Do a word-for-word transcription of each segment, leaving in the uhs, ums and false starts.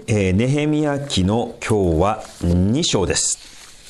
えー、ネヘミヤ記の今日はに章です。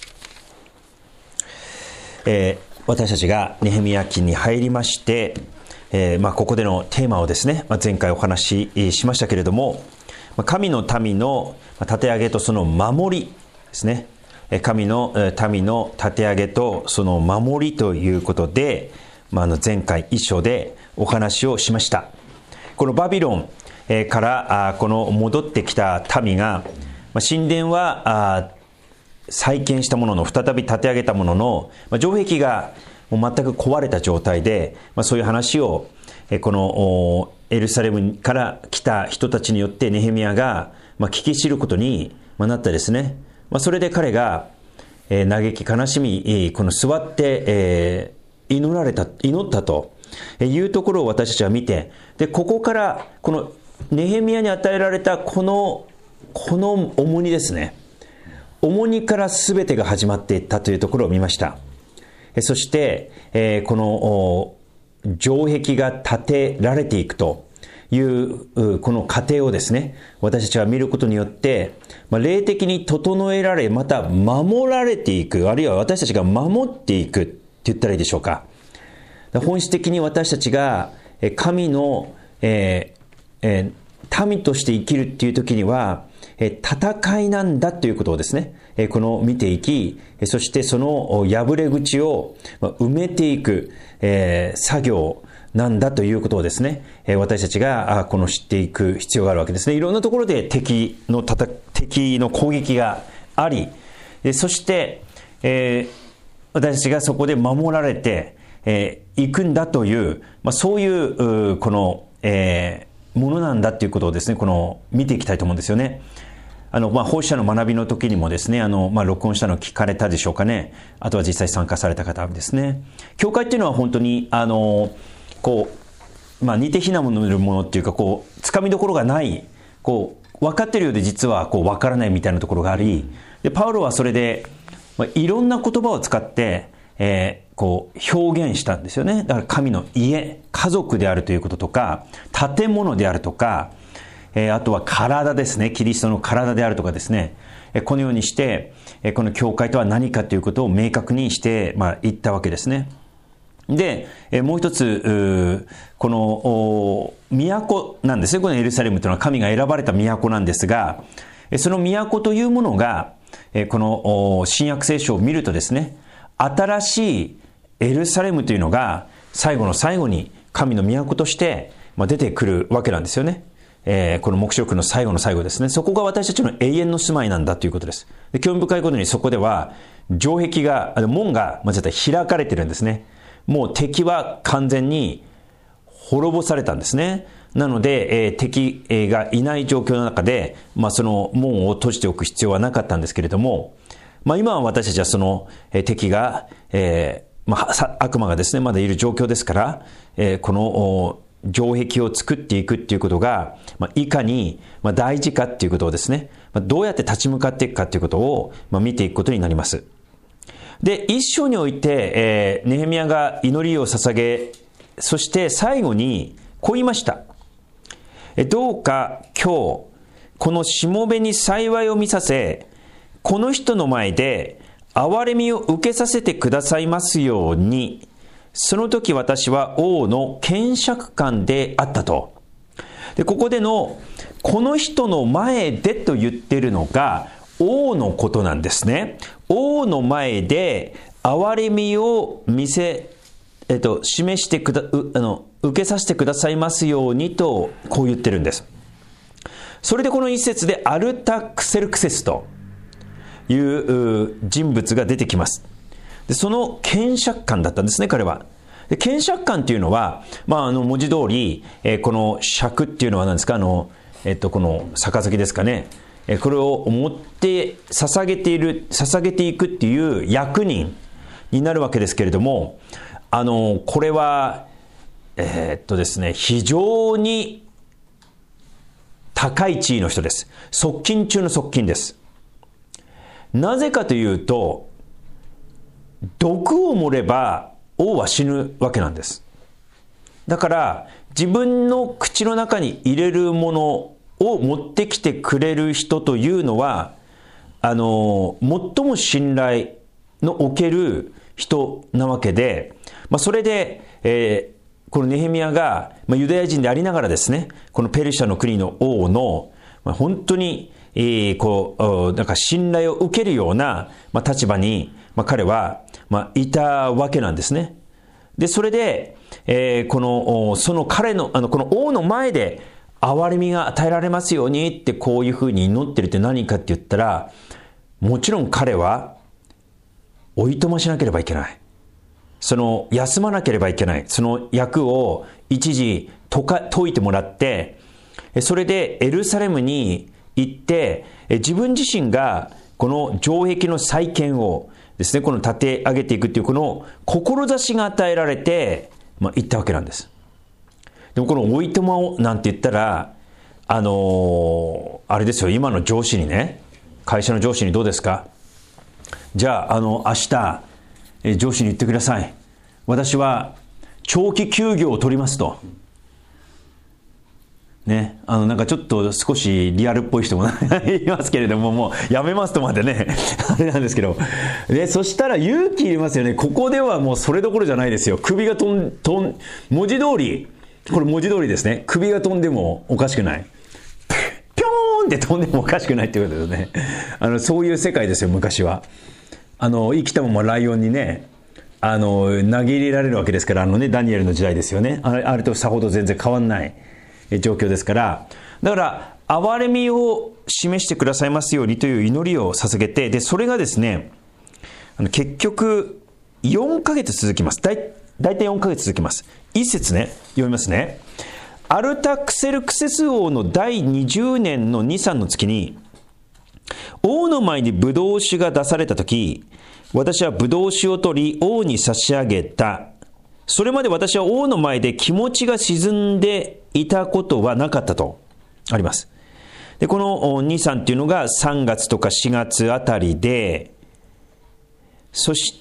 えー、私たちがネヘミヤ記に入りまして、えーまあ、ここでのテーマをですね、まあ、前回お話ししましたけれども、神の民の立て上げとその守りですね。神の民の立て上げとその守りということで、まあ、前回一章でお話をしました。このバビロンからこの戻ってきた民が、神殿は再建したものの、再び立て上げたものの、城壁がもう全く壊れた状態で、そういう話をこのエルサレムから来た人たちによってネヘミヤが聞き知ることになったですね。それで彼が嘆き悲しみ、この座って祈られた、祈ったというところを私たちは見て、でここからこのネヘミヤに与えられたこのこの重荷ですね、重荷から全てが始まっていったというところを見ました。そしてこの城壁が建てられていくというこの過程をですね、私たちは見ることによって、霊的に整えられ、また守られていく、あるいは私たちが守っていくって言ったらいいでしょうか。本質的に私たちが神の、えーえー、民として生きるっていう時には、戦いなんだということをですね、この見ていき、そしてその破れ口を埋めていく、えー、作業なんだということをですね、私たちがこの知っていく必要があるわけですね。いろんなところで敵のたた敵の攻撃があり、そして、えー、私たちがそこで守られてい、えー、くんだという、まあ、そういうこの、えー、ものなんだということをですね、この見ていきたいと思うんですよね。あの、まあ、奉仕者の学びの時にもですね、あの、まあ、録音したのを聞かれたでしょうかね。あとは実際参加された方ですね。教会っていうのは本当に、あの、こう、まあ、似て非なものものっていうか、こう、つかみどころがない、こう、分かってるようで実は、こう、分からないみたいなところがあり、で、パウロはそれで、まあ、いろんな言葉を使って、えー、こう、表現したんですよね。だから神の家、家族であるということとか、建物であるとか、えー、あとは体ですね。キリストの体であるとかですね。えー、このようにして、えー、この教会とは何かということを明確にして、まあ、言ったわけですね。で、えー、もう一つ、この、都なんですね。このエルサレムというのは神が選ばれた都なんですが、その都というものが、えー、この新約聖書を見るとですね、新しいエルサレムというのが最後の最後に神の都として出てくるわけなんですよね。えー、この黙示録の最後の最後ですね。そこが私たちの永遠の住まいなんだということです。で、興味深いことにそこでは城壁が、門が間違った開かれてるんですね。もう敵は完全に滅ぼされたんですね。なので、えー、敵がいない状況の中で、まあ、その門を閉じておく必要はなかったんですけれども、まあ、今は私たちはその、えー、敵が、えーまあ、悪魔がですねまだいる状況ですから、えー、この城壁を作っていくっていうことが、まあ、いかに大事かっていうことをですね、どうやって立ち向かっていくかっていうことを見ていくことになります。で、一章において、えー、ネヘミヤが祈りを捧げ、そして最後にこう言いました。どうか今日このしもべに幸いを見させ、この人の前で憐れみを受けさせてくださいますように、その時私は王の検釈官であったと。で、ここでのこの人の前でと言っているのが王のことなんですね。王の前で憐れみを見せ、えっと、示してくだ、あの、受けさせてくださいますようにとこう言ってるんです。それでこの一節でアルタクセルクセスという人物が出てきます。で、その検釈官だったんですね、彼は。で、検釈官っていうのは、まあ、あの文字通り、えー、この釈っていうのは何ですか、あの、えっと、この杯ですかね、えー、これを持って捧げている、捧げていくっていう役人になるわけですけれども、あの、これは、えー、っとですね、非常に高い地位の人です。側近中の側近です。なぜかというと、毒を盛れば王は死ぬわけなんです。だから自分の口の中に入れるものを持ってきてくれる人というのは、あの、最も信頼のおける人なわけで、まあ、それで、えー、このネヘミヤが、まあ、ユダヤ人でありながらですね、このペルシャの国の王の、まあ、本当に、えー、こう、なんか信頼を受けるような、まあ、立場に、まあ、彼は、まあ、いたわけなんですね。で、それで、えー、この、その彼の、あの、この王の前で、憐れみが与えられますようにってこういうふうに祈ってるって何かって言ったら、もちろん彼は、おいとましなければいけない。その、休まなければいけない。その役を一時解か、解いてもらって、それでエルサレムに行って、自分自身がこの城壁の再建をですね、この立て上げていくっていうこの志が与えられて、まあ、行ったわけなんです。でもこのおいとまをなんて言ったら、あのー、あれですよ、今の上司にね、会社の上司にどうですか？じゃあ、あの、明日、え上司に言ってください。私は長期休業を取りますと。ね、あの、なんかちょっと少しリアルっぽい人もいますけれども、もうやめますとまでね、あれなんですけど。で、そしたら勇気いりますよね。ここではもうそれどころじゃないですよ。首が飛ん、飛ん、文字通り、これ文字通りですね。首が飛んでもおかしくない。ぴょーんって飛んでもおかしくないっていうことですね。あの、そういう世界ですよ、昔は。あの、生きたままライオンにね、あの、投げ入れられるわけですから、あのね、ダニエルの時代ですよね。あれ、あれとさほど全然変わんない状況ですから。だから、憐れみを示してくださいますようにという祈りを捧げて、で、それがですね、あの結局、よんかげつ続きます。だいだいたいよんかげつ続きます。一節ね、読みますね。アルタクセルクセス王のだいにじゅうねんのに、さんの月に、王の前にブドウ酒が出されたとき、私はブドウ酒を取り、王に差し上げた。それまで私は王の前で気持ちが沈んでいたことはなかったとあります。で、このに、さんっていうのがさんがつとかしがつあたりで、そして、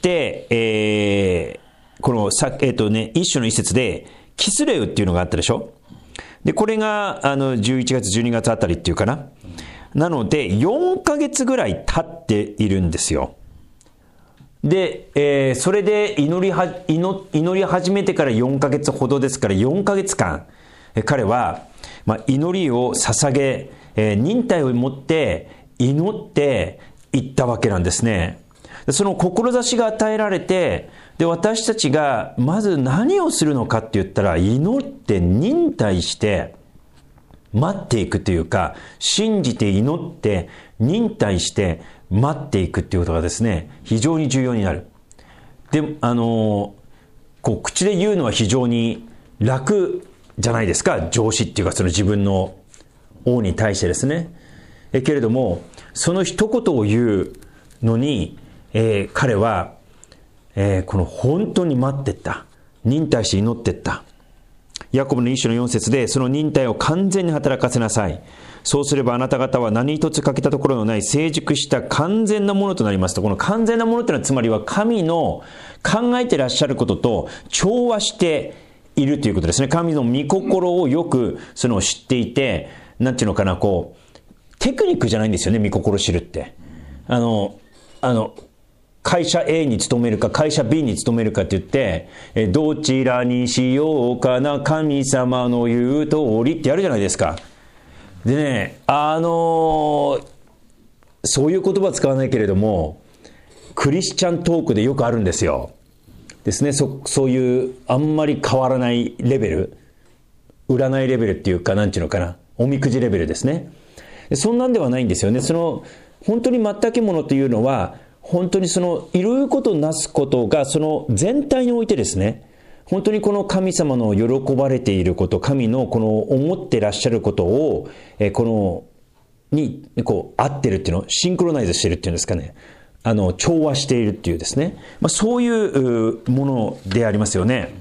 えー、このさ、えっとね、一種の一節で、キスレウっていうのがあったでしょ。で、これが、あの、じゅういちがつ、じゅうにがつあたりっていうかな。なので、よんかげつぐらい経っているんですよ。で、えー、それで祈りは、祈、祈り始めてからよんかげつほどですから、よんかげつかん、え彼は、まあ、祈りを捧げ、えー、忍耐を持って祈っていったわけなんですね。その志が与えられて、で、私たちがまず何をするのかって言ったら、祈って忍耐して待っていくというか、信じて祈って忍耐して待っていくっていうことがですね、非常に重要になる。で、あの、こう口で言うのは非常に楽じゃないですか、上司っていうかその自分の王に対してですね。えけれども、その一言を言うのに、えー、彼は、えー、この本当に待ってった。忍耐して祈ってった。ヤコブの一章のよん節で、その忍耐を完全に働かせなさい。そうすればあなた方は何一つ欠けたところのない成熟した完全なものとなりますと。この完全なものというのはつまりは神の考えていらっしゃることと調和しているということですね。神の御心をよくその知っていて、なんていうのかな、こう、テクニックじゃないんですよね、御心を知るって。あの、あの、会社 A に勤めるか会社 B に勤めるかって言って、えどちらにしようかな、神様の言う通りってやるじゃないですか。でね、あのー、そういう言葉は使わないけれども、クリスチャントークでよくあるんですよ。ですね、そ、そういうあんまり変わらないレベル、占いレベルっていうか、なんていうのかな、おみくじレベルですね。そんなんではないんですよね。その、本当に全くものというのは、本当にそのいろいろことをなすことがその全体においてですね、本当にこの神様の喜ばれていること、神のこの思ってらっしゃることを、えこのにこう合ってるっていうのをシンクロナイズしてるっていうんですかね、あの調和しているっていうですね、まあ、そういうものでありますよね。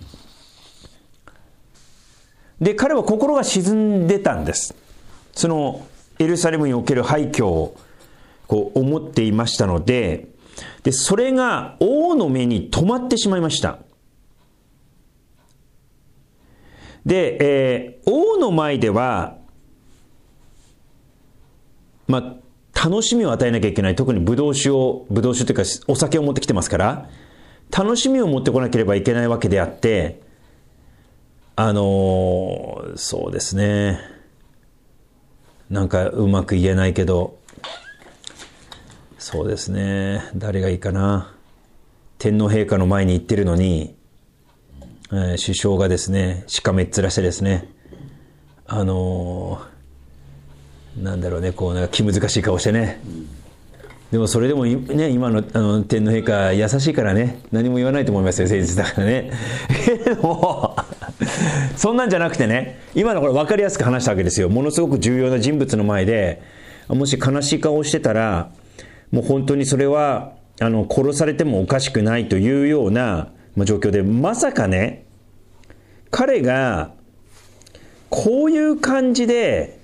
で、彼は心が沈んでたんです。そのエルサレムにおける廃墟をこう思っていましたので、で、それが王の目に留まってしまいました。で、えー、王の前では、 まあ、楽しみを与えなきゃいけない。特にブドウ酒を、ブドウ酒というかお酒を持ってきてますから、楽しみを持ってこなければいけないわけであって、あのー、そうですね。なんかうまく言えないけど、そうですね。誰がいいかな。天皇陛下の前に行ってるのに、えー、首相がですね、しかめっ面してですね、あのー、なんだろうね、こうなんか気難しい顔してね。でもそれでもね、今の、あの天皇陛下優しいからね、何も言わないと思いますよ、先日だからね。でもそんなんじゃなくてね、今のこれ分かりやすく話したわけですよ。ものすごく重要な人物の前で、もし悲しい顔をしてたら、もう本当にそれはあの殺されてもおかしくないというような状況で、まさかね、彼がこういう感じで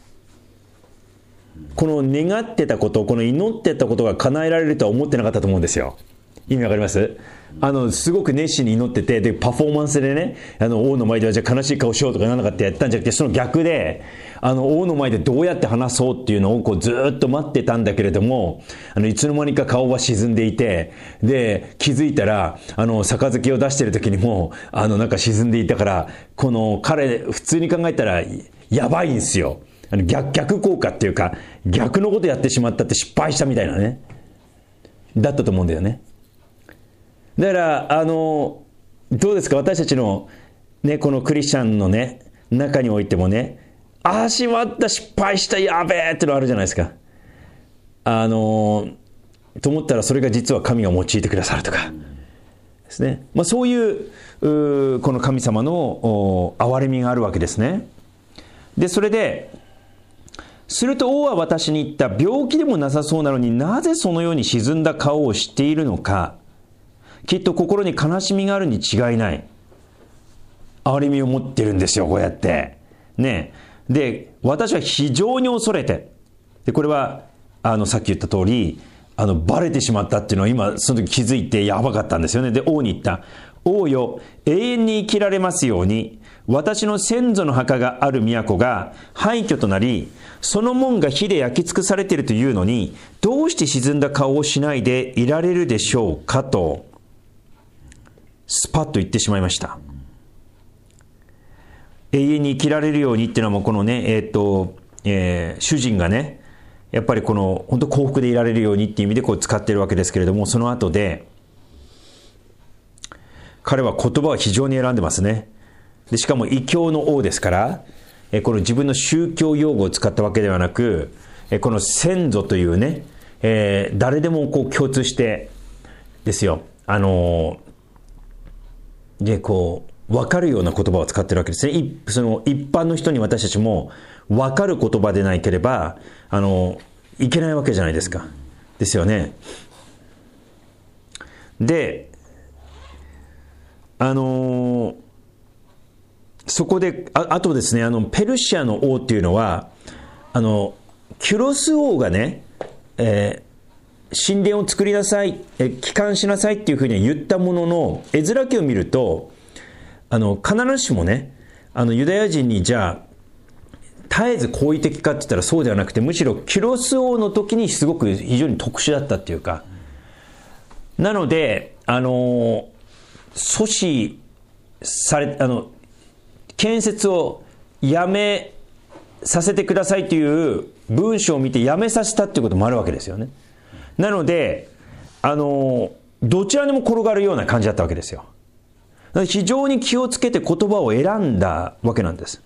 この願ってたこと、この祈ってたことが叶えられるとは思ってなかったと思うんですよ。意味わかります？あのすごく熱心に祈ってて、でパフォーマンスでね、あの王の前ではじゃあ悲しい顔しようとかなんなかってやったんじゃなくて、その逆で、あの王の前でどうやって話そうっていうのをこうずっと待ってたんだけれども、あのいつの間にか顔は沈んでいて、で気づいたらあの杯を出してる時にもあのなんか沈んでいたから、この彼普通に考えたらやばいんですよ。あの 逆, 逆効果っていうか、逆のことやってしまったって失敗したみたいなね、だったと思うんだよね。だからあのどうですか、私たちのね、このクリスチャンのね中においてもね、ああしまった、失敗した、やべえってのあるじゃないですか。あのと思ったらそれが実は神が用いてくださるとかですね。まあ、そういう、うこの神様の憐れみがあるわけですね。でそれですると王は私に言った。病気でもなさそうなのになぜそのように沈んだ顔をしているのか。きっと心に悲しみがあるに違いない。憐れみを持ってるんですよ、こうやってね。で私は非常に恐れて、でこれはあのさっき言った通り、あのバレてしまったっていうのは今その時気づいてやばかったんですよね。で王に言った。王よ、永遠に生きられますように、私の先祖の墓がある都が廃墟となり、その門が火で焼き尽くされているというのに、どうして沈んだ顔をしないでいられるでしょうかとスパッと言ってしまいました。永遠に生きられるようにっていうのはもうこのね、えっと、えー、主人がね、やっぱりこの本当幸福でいられるようにっていう意味でこう使っているわけですけれども、その後で彼は言葉を非常に選んでますね。でしかも異教の王ですから、えこの自分の宗教用語を使ったわけではなく、えこの先祖というね、えー、誰でもこう共通してですよ、あのー、でこう分かるような言葉を使ってるわけですね。その一般の人に私たちも分かる言葉でなければあのいけないわけじゃないですか。ですよね。であのー、そこで あ, あとですね、あのペルシアの王っていうのはあのキュロス王がね、えー、神殿を作りなさい、え帰還しなさいっていうふうに言ったものの、エズラ記を見るとあの必ずしもね、あのユダヤ人にじゃあ絶えず好意的かって言ったらそうではなくて、むしろキュロス王の時にすごく非常に特殊だったっていうか、なのであの阻止されあの建設をやめさせてくださいという文章を見てやめさせたっていうこともあるわけですよね。なのであのどちらにも転がるような感じだったわけですよ。非常に気をつけて言葉を選んだわけなんです。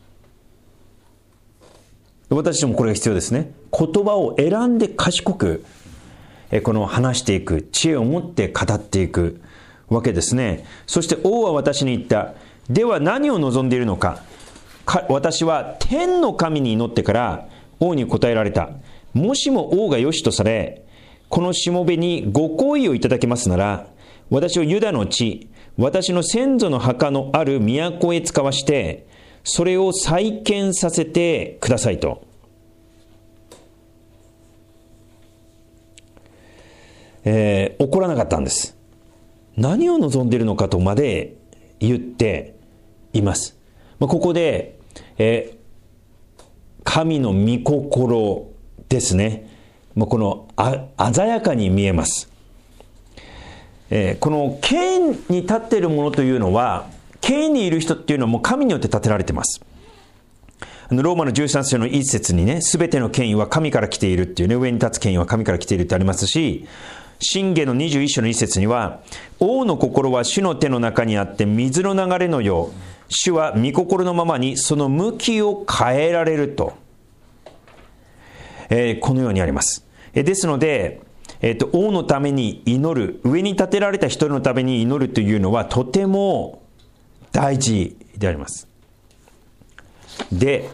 私どもこれが必要ですね。言葉を選んで賢くこの話していく、知恵を持って語っていくわけですね。そして王は私に言った。では何を望んでいるのか。か私は天の神に祈ってから王に答えられた。もしも王が良しとされ、このしもべにご好意をいただけますなら、私をユダの地、私の先祖の墓のある都へ使わして、それを再建させてくださいと。えー、怒らなかったんです。何を望んでいるのかとまで言っています。まあ、ここで、えー、神の御心ですね。もうこのあ鮮やかに見えます。えー、この権に立っているものというのは、権にいる人っていうのはもう神によって立てられています。ローマのじゅうさん章の一節にね、すべての権威は神から来ているっていうね、上に立つ権威は神から来ているってありますし、箴言のにじゅういっ章の一節には、王の心は主の手の中にあって水の流れのよう、主は御心のままにその向きを変えられると、えー、このようにあります。えー、ですので、えーと、王のために祈る、上に立てられた人のために祈るというのはとても大事であります。で、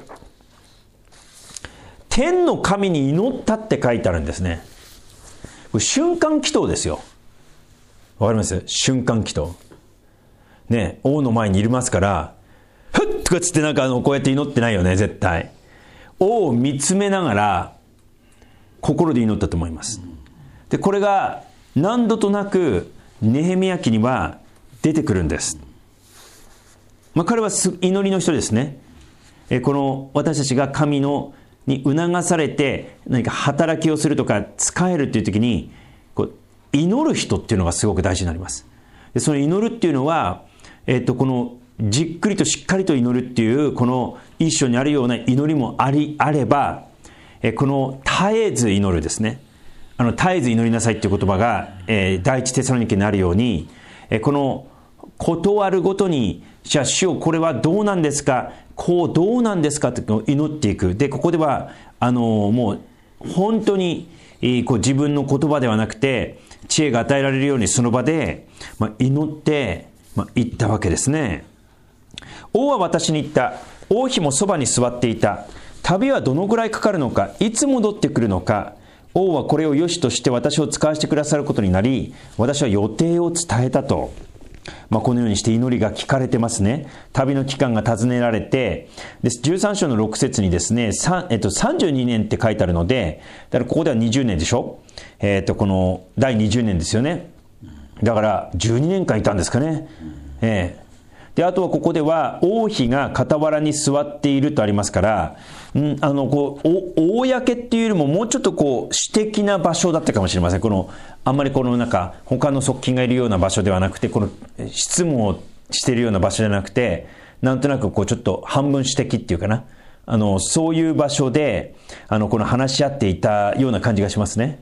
天の神に祈ったって書いてあるんですね。これ瞬間祈祷ですよ。わかります？瞬間祈祷。ね、王の前にいますから、ふっとかつってなんかあのこうやって祈ってないよね、絶対。王を見つめながら心で祈ったと思います。で、これが何度となくネヘミヤ記には出てくるんです。まあ、彼は祈りの人ですね。えこの私たちが神のに促されて何か働きをするとか使えるという時にこう祈る人っていうのがすごく大事になります。でその祈るっていうのは、えっと、このじっくりとしっかりと祈るっていうこの一章にあるような祈りもありあれば、えこの絶えず祈るですね。あの絶えず祈りなさいっていう言葉が、えー、第一テサロニケにあるように、えこの事あるごとに、じゃあ主よこれはどうなんですか、こうどうなんですかって祈っていく。でここではあのもう本当に、えー、こう自分の言葉ではなくて知恵が与えられるようにその場で、まあ、祈って、まあ、言ったわけですね。王は私に言った。王妃もそばに座っていた。旅はどのぐらいかかるのか、いつ戻ってくるのか。王はこれを良しとして私を使わせてくださることになり、私は予定を伝えたと。まあ、このようにして祈りが聞かれてますね。旅の期間が尋ねられて、でじゅうさん章のろく節にですね、えっと、さんじゅうにねんって書いてあるので、だからここではにじゅうねんでしょ。えっと、このだいにじゅうねんですよね。だからじゅうにねんかんいたんですかね。ええで、あとはここでは王妃が傍らに座っているとありますから、んあのこうお公っていうよりももうちょっとこう私的な場所だったかもしれません。このあんまりこのなんか他の側近がいるような場所ではなくて、この執務をしているような場所じゃなくて、なんとなくこうちょっと半分私的っていうかな、あのそういう場所であのこの話し合っていたような感じがしますね。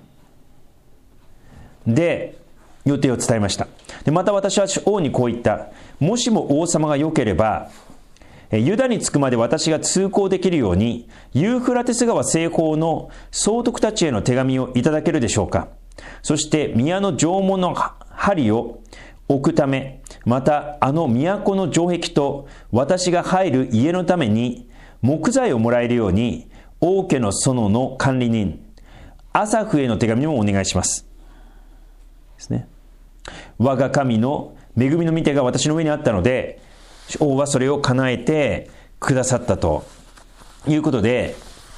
で、予定を伝えました。でまた私は王にこう言った。もしも王様が良ければ、ユダに着くまで私が通行できるように、ユーフラテス川西方の総督たちへの手紙をいただけるでしょうか。そして宮の城門の針を置くため、またあの都の城壁と私が入る家のために木材をもらえるように、王家の園の管理人、アサフへの手紙もお願いします。ですね。我が神の恵みの御手が私の上にあったので、王はそれを叶えてくださったということで、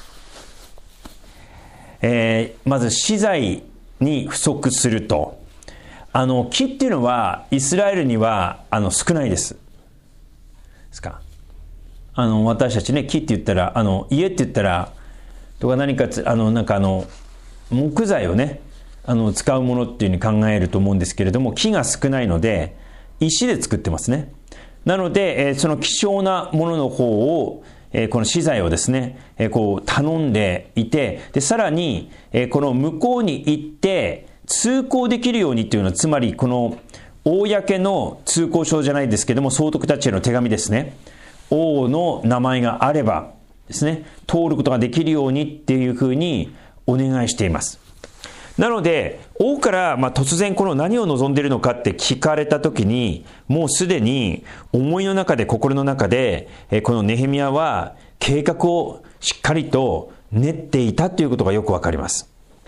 えー、まず資材に不足すると。あの木っていうのはイスラエルにはあの少ないです。ですか。あの私たちね、木って言ったら、あの家って言ったらとか何かあのなんかあの木材をね、あの使うものっていうふうに考えると思うんですけれども、木が少ないので石で作ってますね。なので、えー、その希少なものの方を、えー、この資材をですね、えー、こう頼んでいて、でさらに、えー、この向こうに行って通行できるようにっていうのは、つまりこの公の通行証じゃないですけども、総督たちへの手紙ですね。王の名前があればですね、通ることができるようにっていうふうにお願いしています。なので王からまあ突然この何を望んでいるのかって聞かれたときに、もうすでに思いの中で心の中でこのネヘミヤは計画をしっかりと練っていたということがよくわかります。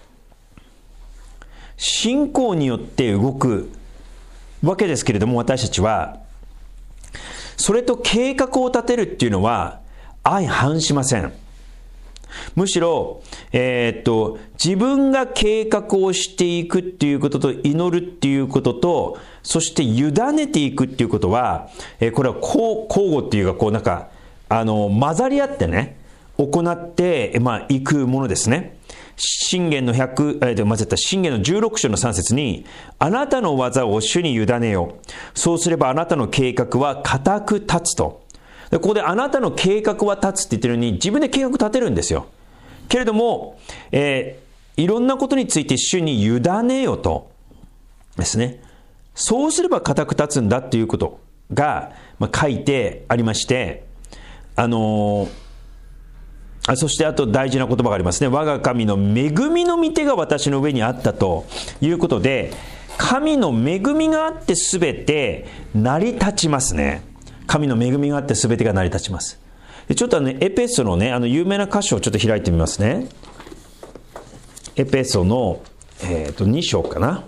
信仰によって動くわけですけれども、私たちはそれと計画を立てるっていうのは相反しません。むしろ、えー、っと自分が計画をしていくっていうことと祈るっていうことと、そして委ねていくっていうことは、えー、これは交互っていうか、こうなんかあの混ざり合ってね行って、まあ、いくものですね。 箴言のひゃく、えー、間違った、箴言のじゅうろく章のさん節に、あなたの技を主に委ねよう。そうすればあなたの計画は固く立つと。でここであなたの計画は立つって言ってるように、自分で計画立てるんですよ。けれども、えー、いろんなことについて主に委ねよと。ですね。そうすれば固く立つんだっていうことが、まあ、書いてありまして、あのー、そしてあと大事な言葉がありますね。我が神の恵みの御手が私の上にあったということで、神の恵みがあってすべて成り立ちますね。神の恵みがあってすべてが成り立ちます。でちょっとね、エペソのね、あの有名な箇所をちょっと開いてみますね。エペソの、えー、とに章かな。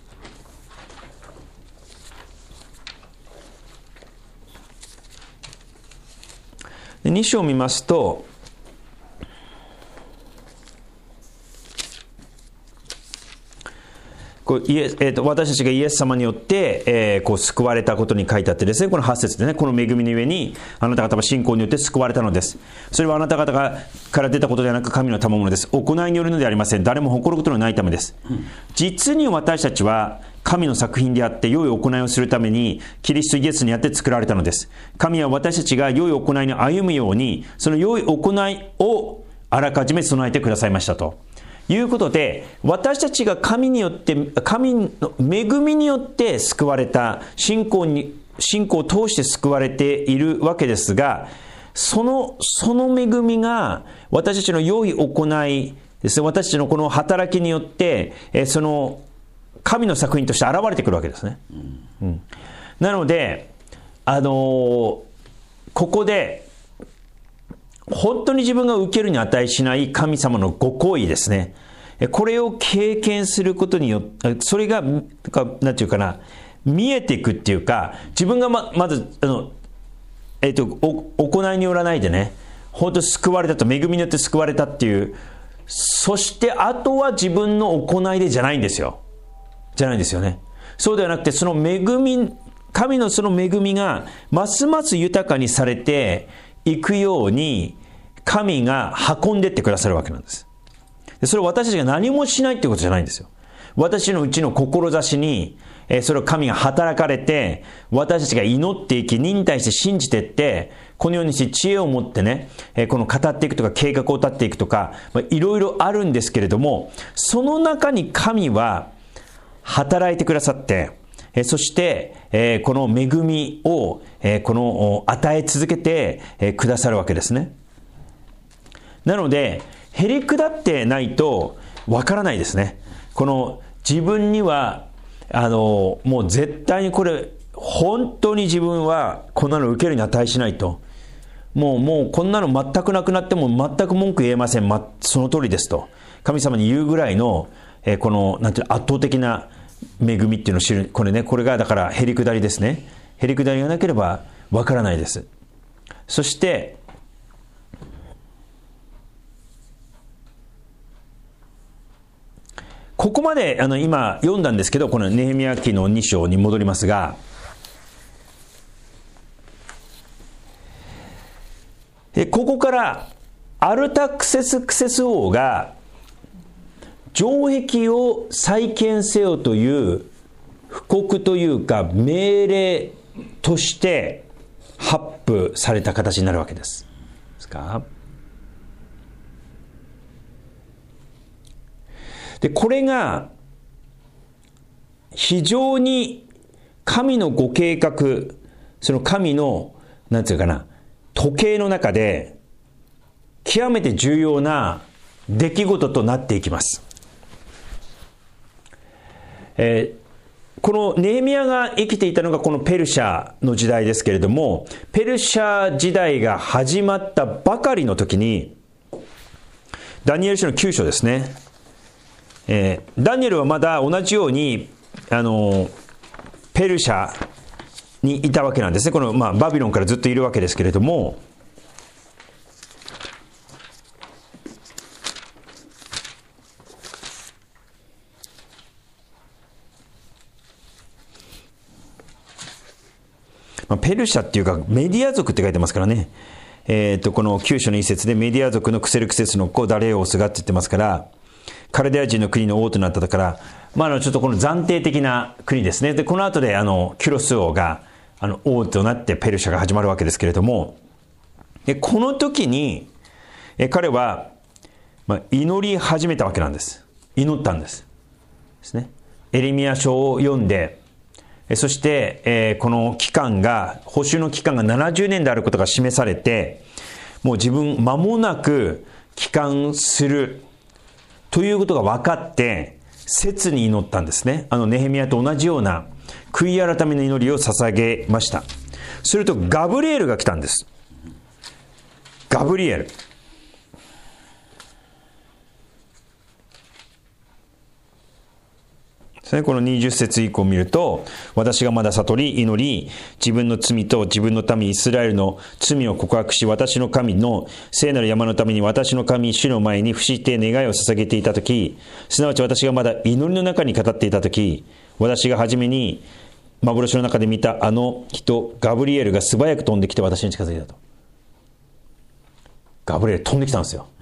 でに章を見ますと、こうイエスえー、と私たちがイエス様によって、えー、こう救われたことに書いてあってですね、このはち節でね、この恵みのゆえにあなた方は信仰によって救われたのです。それはあなた方がから出たことではなく神の賜物です。行いによるのではありません。誰も誇ることのないためです。うん、実に私たちは神の作品であって良い行いをするためにキリストイエスにあって作られたのです。神は私たちが良い行いに歩むように、その良い行いをあらかじめ備えてくださいましたということで、私たちが神によって、神の恵みによって救われた、信仰に、信仰を通して救われているわけですが、その、その恵みが私たちの良い行いですね、私たちのこの働きによって、その神の作品として現れてくるわけですね。うん、なので、あのー、ここで、本当に自分が受けるに値しない神様のご厚意ですね。これを経験することによって、それが、なんていうかな、見えていくっていうか、自分がま、まず、あの、えっと、行いによらないでね、本当に救われたと、恵みによって救われたっていう、そしてあとは自分の行いでじゃないんですよ。じゃないんですよね。そうではなくて、その恵み、神のその恵みが、ますます豊かにされて、行くように神が運んでってくださるわけなんです。それを私たちが何もしないってことじゃないんですよ。私のうちの志にそれを神が働かれて、私たちが祈っていき、忍耐して信じていって、このようにして知恵を持ってね、この語っていくとか計画を立っていくとか、いろいろあるんですけれども、その中に神は働いてくださって、そして、この恵みを、この与え続けてくださるわけですね。なので、へりくだってないとわからないですね。この自分には、あの、もう絶対にこれ、本当に自分はこんなの受けるに値しないと。もう、もうこんなの全くなくなっても全く文句言えません。ま、その通りですと。神様に言うぐらいの、この、なんていうの、圧倒的な恵みっていうのを知る。これね、これがだからへりくだりですね。へりくだりがなければわからないです。そしてここまであの今読んだんですけど、このネヘミヤ記のに章に戻りますが、ここからアルタクセス・クセス王が城壁を再建せよという布告というか命令として発布された形になるわけです。ですか？で、これが非常に神のご計画、その神のなんていうかな、時計の中で極めて重要な出来事となっていきます。えー、このネヘミヤが生きていたのがこのペルシャの時代ですけれども、ペルシャ時代が始まったばかりの時に、ダニエル書のきゅう章ですね、えー、ダニエルはまだ同じようにあのペルシャにいたわけなんですね。この、まあ、バビロンからずっといるわけですけれども、まあ、ペルシャっていうかメディア族って書いてますからね、えー、とこのきゅう章の一節でメディア族のクセルクセスの子ダレオスがって言ってますから、 カルデア人の国の王となったから、まあ、あのちょっとこの暫定的な国ですね。でこの後であのキュロス王があの王となってペルシャが始まるわけですけれども、でこの時にえ彼は、まあ、祈り始めたわけなんです。祈ったんですですね。エレミヤ書を読んで、そして、えー、この期間が補修の期間がななじゅうねんであることが示されて、もう自分間もなく帰還するということが分かって切に祈ったんですね。あのネヘミヤと同じような悔い改めの祈りを捧げました。するとガブリエルが来たんです。ガブリエル、このにじゅっ節以降を見ると、私がまだ悟り祈り、自分の罪と自分の民イスラエルの罪を告白し、私の神の聖なる山のために私の神主の前に伏して願いを捧げていたとき、すなわち私がまだ祈りの中に語っていたとき、私が初めに幻の中で見たあの人ガブリエルが素早く飛んできて私に近づいたと。ガブリエル飛んできたんですよ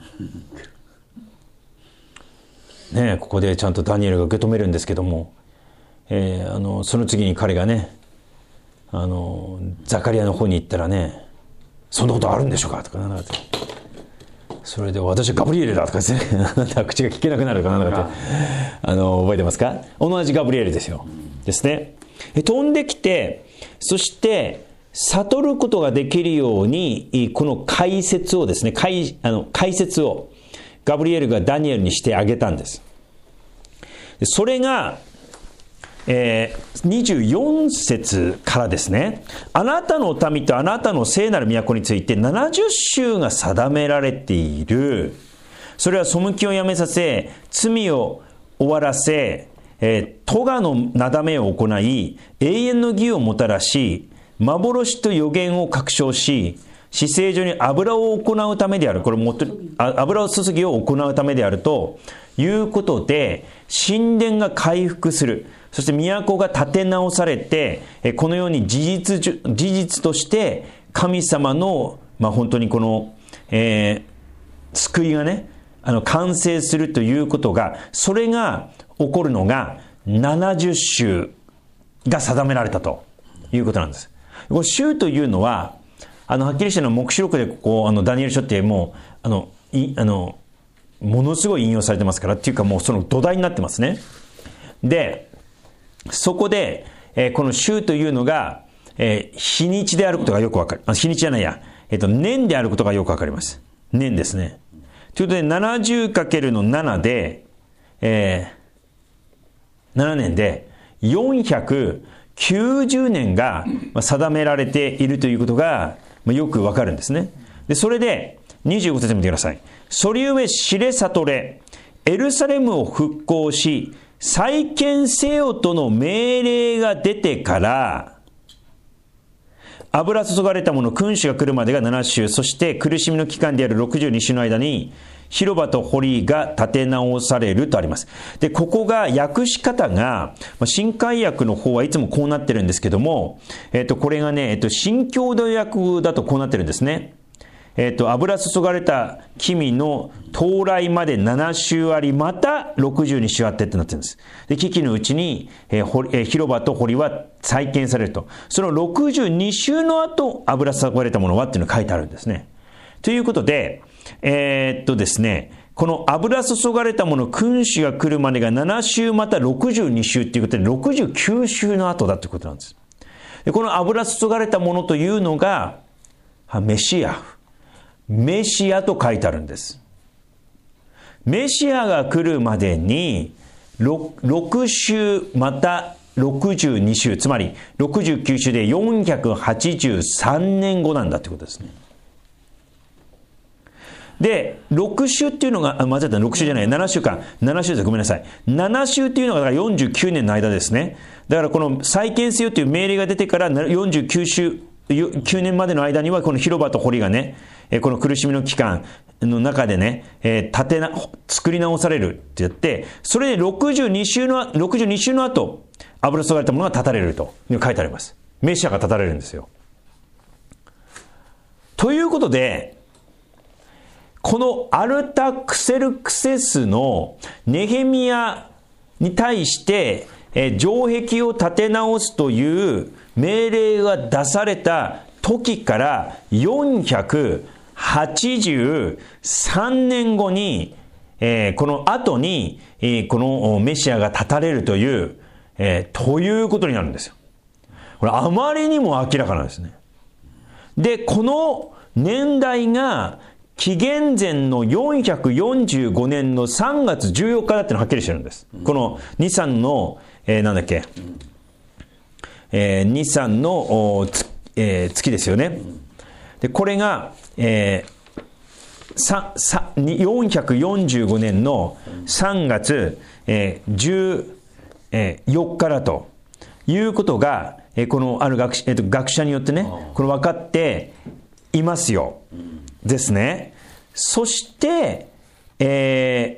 ね。ここでちゃんとダニエルが受け止めるんですけども、えー、あのその次に彼がね、あのザカリアの方に行ったらね、そんなことあるんでしょうかとかなんかそれで私はガブリエルだとかですね口が聞けなくなるかなんかってあの覚えてますか。同じガブリエルですよですね。飛んできて、そして悟ることができるようにこの解説をですね、解あの解説をガブリエルがダニエルにしてあげたんです。それが、えー、にじゅうよん節からですね。あなたの民とあなたの聖なる都についてななじゅっ州が定められている。それは背きをやめさせ、罪を終わらせ、えー、咎のなだめを行い、永遠の義をもたらし、幻と予言を確証し、至聖所に油を行うためである。これもっと油を注ぎを行うためであるということで、神殿が回復する。そして都が建て直されて、このように事実、事実として神様の、まあ、本当にこの、えー、救いがね、あの完成するということが、それが起こるのがななじゅっ州が定められたということなんです。この州というのは、あのはっきりしたのは黙示録でここあのダニエル書ってもうあのいあのものすごい引用されてますから、っていうかもうその土台になってますね。でそこで、えー、この州というのが、えー、日にちであることがよくわかる。あ日にちじゃないや、えっと年であることがよくわかります。年ですね。ということで ななじゅうかけるのなな で、えー、ななねんでよんひゃくきゅうじゅうねんが定められているということがよくわかるんですね。でそれでにじゅうご節見てください。それゆえ知れ悟れ、エルサレムを復興し再建せよとの命令が出てから、油注がれたもの君主が来るまでがなな州、そして苦しみの期間であるろくじゅうに州の間に広場と堀が建て直されるとあります。でここが訳し方が、新海訳の方はいつもこうなってるんですけども、えっとこれがね、えっと新共同訳だとこうなってるんですね。えっと油注がれた君の到来までなな州あり、またろくじゅうに州あってってなってるんです。で危機のうちに、えーえー、広場と堀は再建されると。そのろくじゅうに州の後油注がれたものはっていうのが書いてあるんですね。ということでえー、っとですね、この油注がれたもの君主が来るまでがなな州またろくじゅうに州ということでろくじゅうきゅう州の後だということなんです。でこの油注がれたものというのがメシア、メシアと書いてあるんです。メシアが来るまでに 6, 6州またろくじゅうに州、つまりろくじゅうきゅう州でよんひゃくはちじゅうさんねんごなんだということですね。でろく州っていうのが、あ、間違った、ろく州じゃない、なな州か、なな州です、ごめんなさい。なな州っていうのがよんじゅうきゅうねんの間ですね。だからこの再建せよという命令が出てからよんじゅうきゅう州、きゅうねんまでの間にはこの広場と堀がね、この苦しみの期間の中でね、建てな作り直されるってやって、それでろくじゅうに州のろくじゅうに州の後、油注がれたものが断たれると書いてあります。メシアが断たれるんですよ。ということで、 このアルタクセルクセスのネヘミヤに対して、えー、城壁を建て直すという命令が出された時からよんひゃくはちじゅうさんねんごに、えー、この後に、えー、このメシアが立たれるという、えー、ということになるんですよ。これあまりにも明らかなんですね。で、この年代が紀元前のよんひゃくよんじゅうごねんのさんがつじゅうよっかだってのははっきりしてるんです。このにさんの、えー、なんだっけ、えー、にさんのつ、えー、月ですよね。で、これが、えー、ささよんひゃくよんじゅうごねんのさんがつ、えー、じゅうよっかだということが、えー、このある 学,、えー、と学者によってね、これ分かっていますよ。ですね。そして、え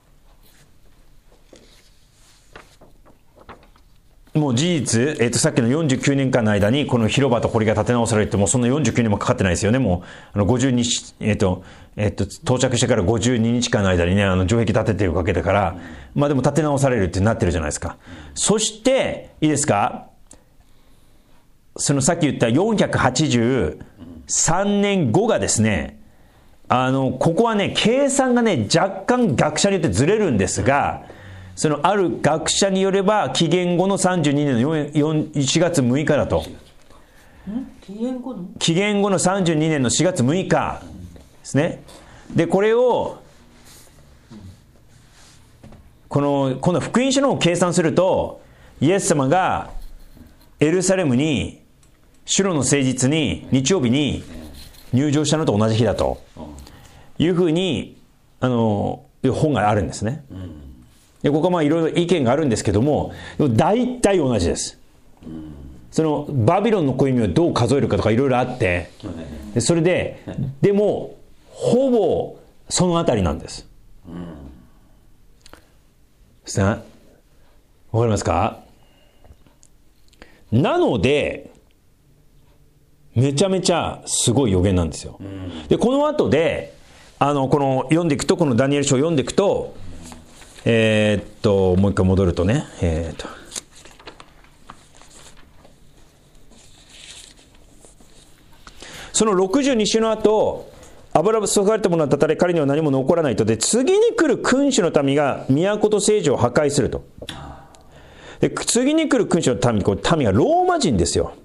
ー、もう事実、えー、とさっきのよんじゅうきゅうねんかんの間にこの広場と堀が建て直されてもそんなよんじゅうきゅうねんもかかってないですよね。もうあのごじゅうにち、えーとえー、と到着してからごじゅうににちかんの間にね、あの城壁建てていくわけだから、まあでも建て直されるってなってるじゃないですか。そしていいですか、そのさっき言ったよんひゃくはちじゅうさんねんごがですね、あのここはね計算がね若干学者によってずれるんですが、そのある学者によれば紀元後のさんじゅうにねんのしがつむいかだと。 紀元後の紀元後のさんじゅうにねんのしがつむいかですね。でこれをこのこの福音書の方を計算すると、イエス様がエルサレムに主の誠実に日曜日に入場したのと同じ日だというふうにあの本があるんですね。でここはまあいろいろ意見があるんですけども、大体同じです。そのバビロンの暦をどう数えるかとかいろいろあって、でそれででもほぼそのあたりなんです。ですね。わかりますか？なのでめちゃめちゃすごい予言なんですよ。でこの後であのこの読んでいくと、このダニエル書を読んでいくと、えー、っともう一回戻るとね、えー、っとそのろくじゅうに週の後、油注がれたものは断たれ、彼には何も残らないと。で次に来る君主の民が都と聖女を破壊すると。で次に来る君主の民、これ民はローマ人ですよ。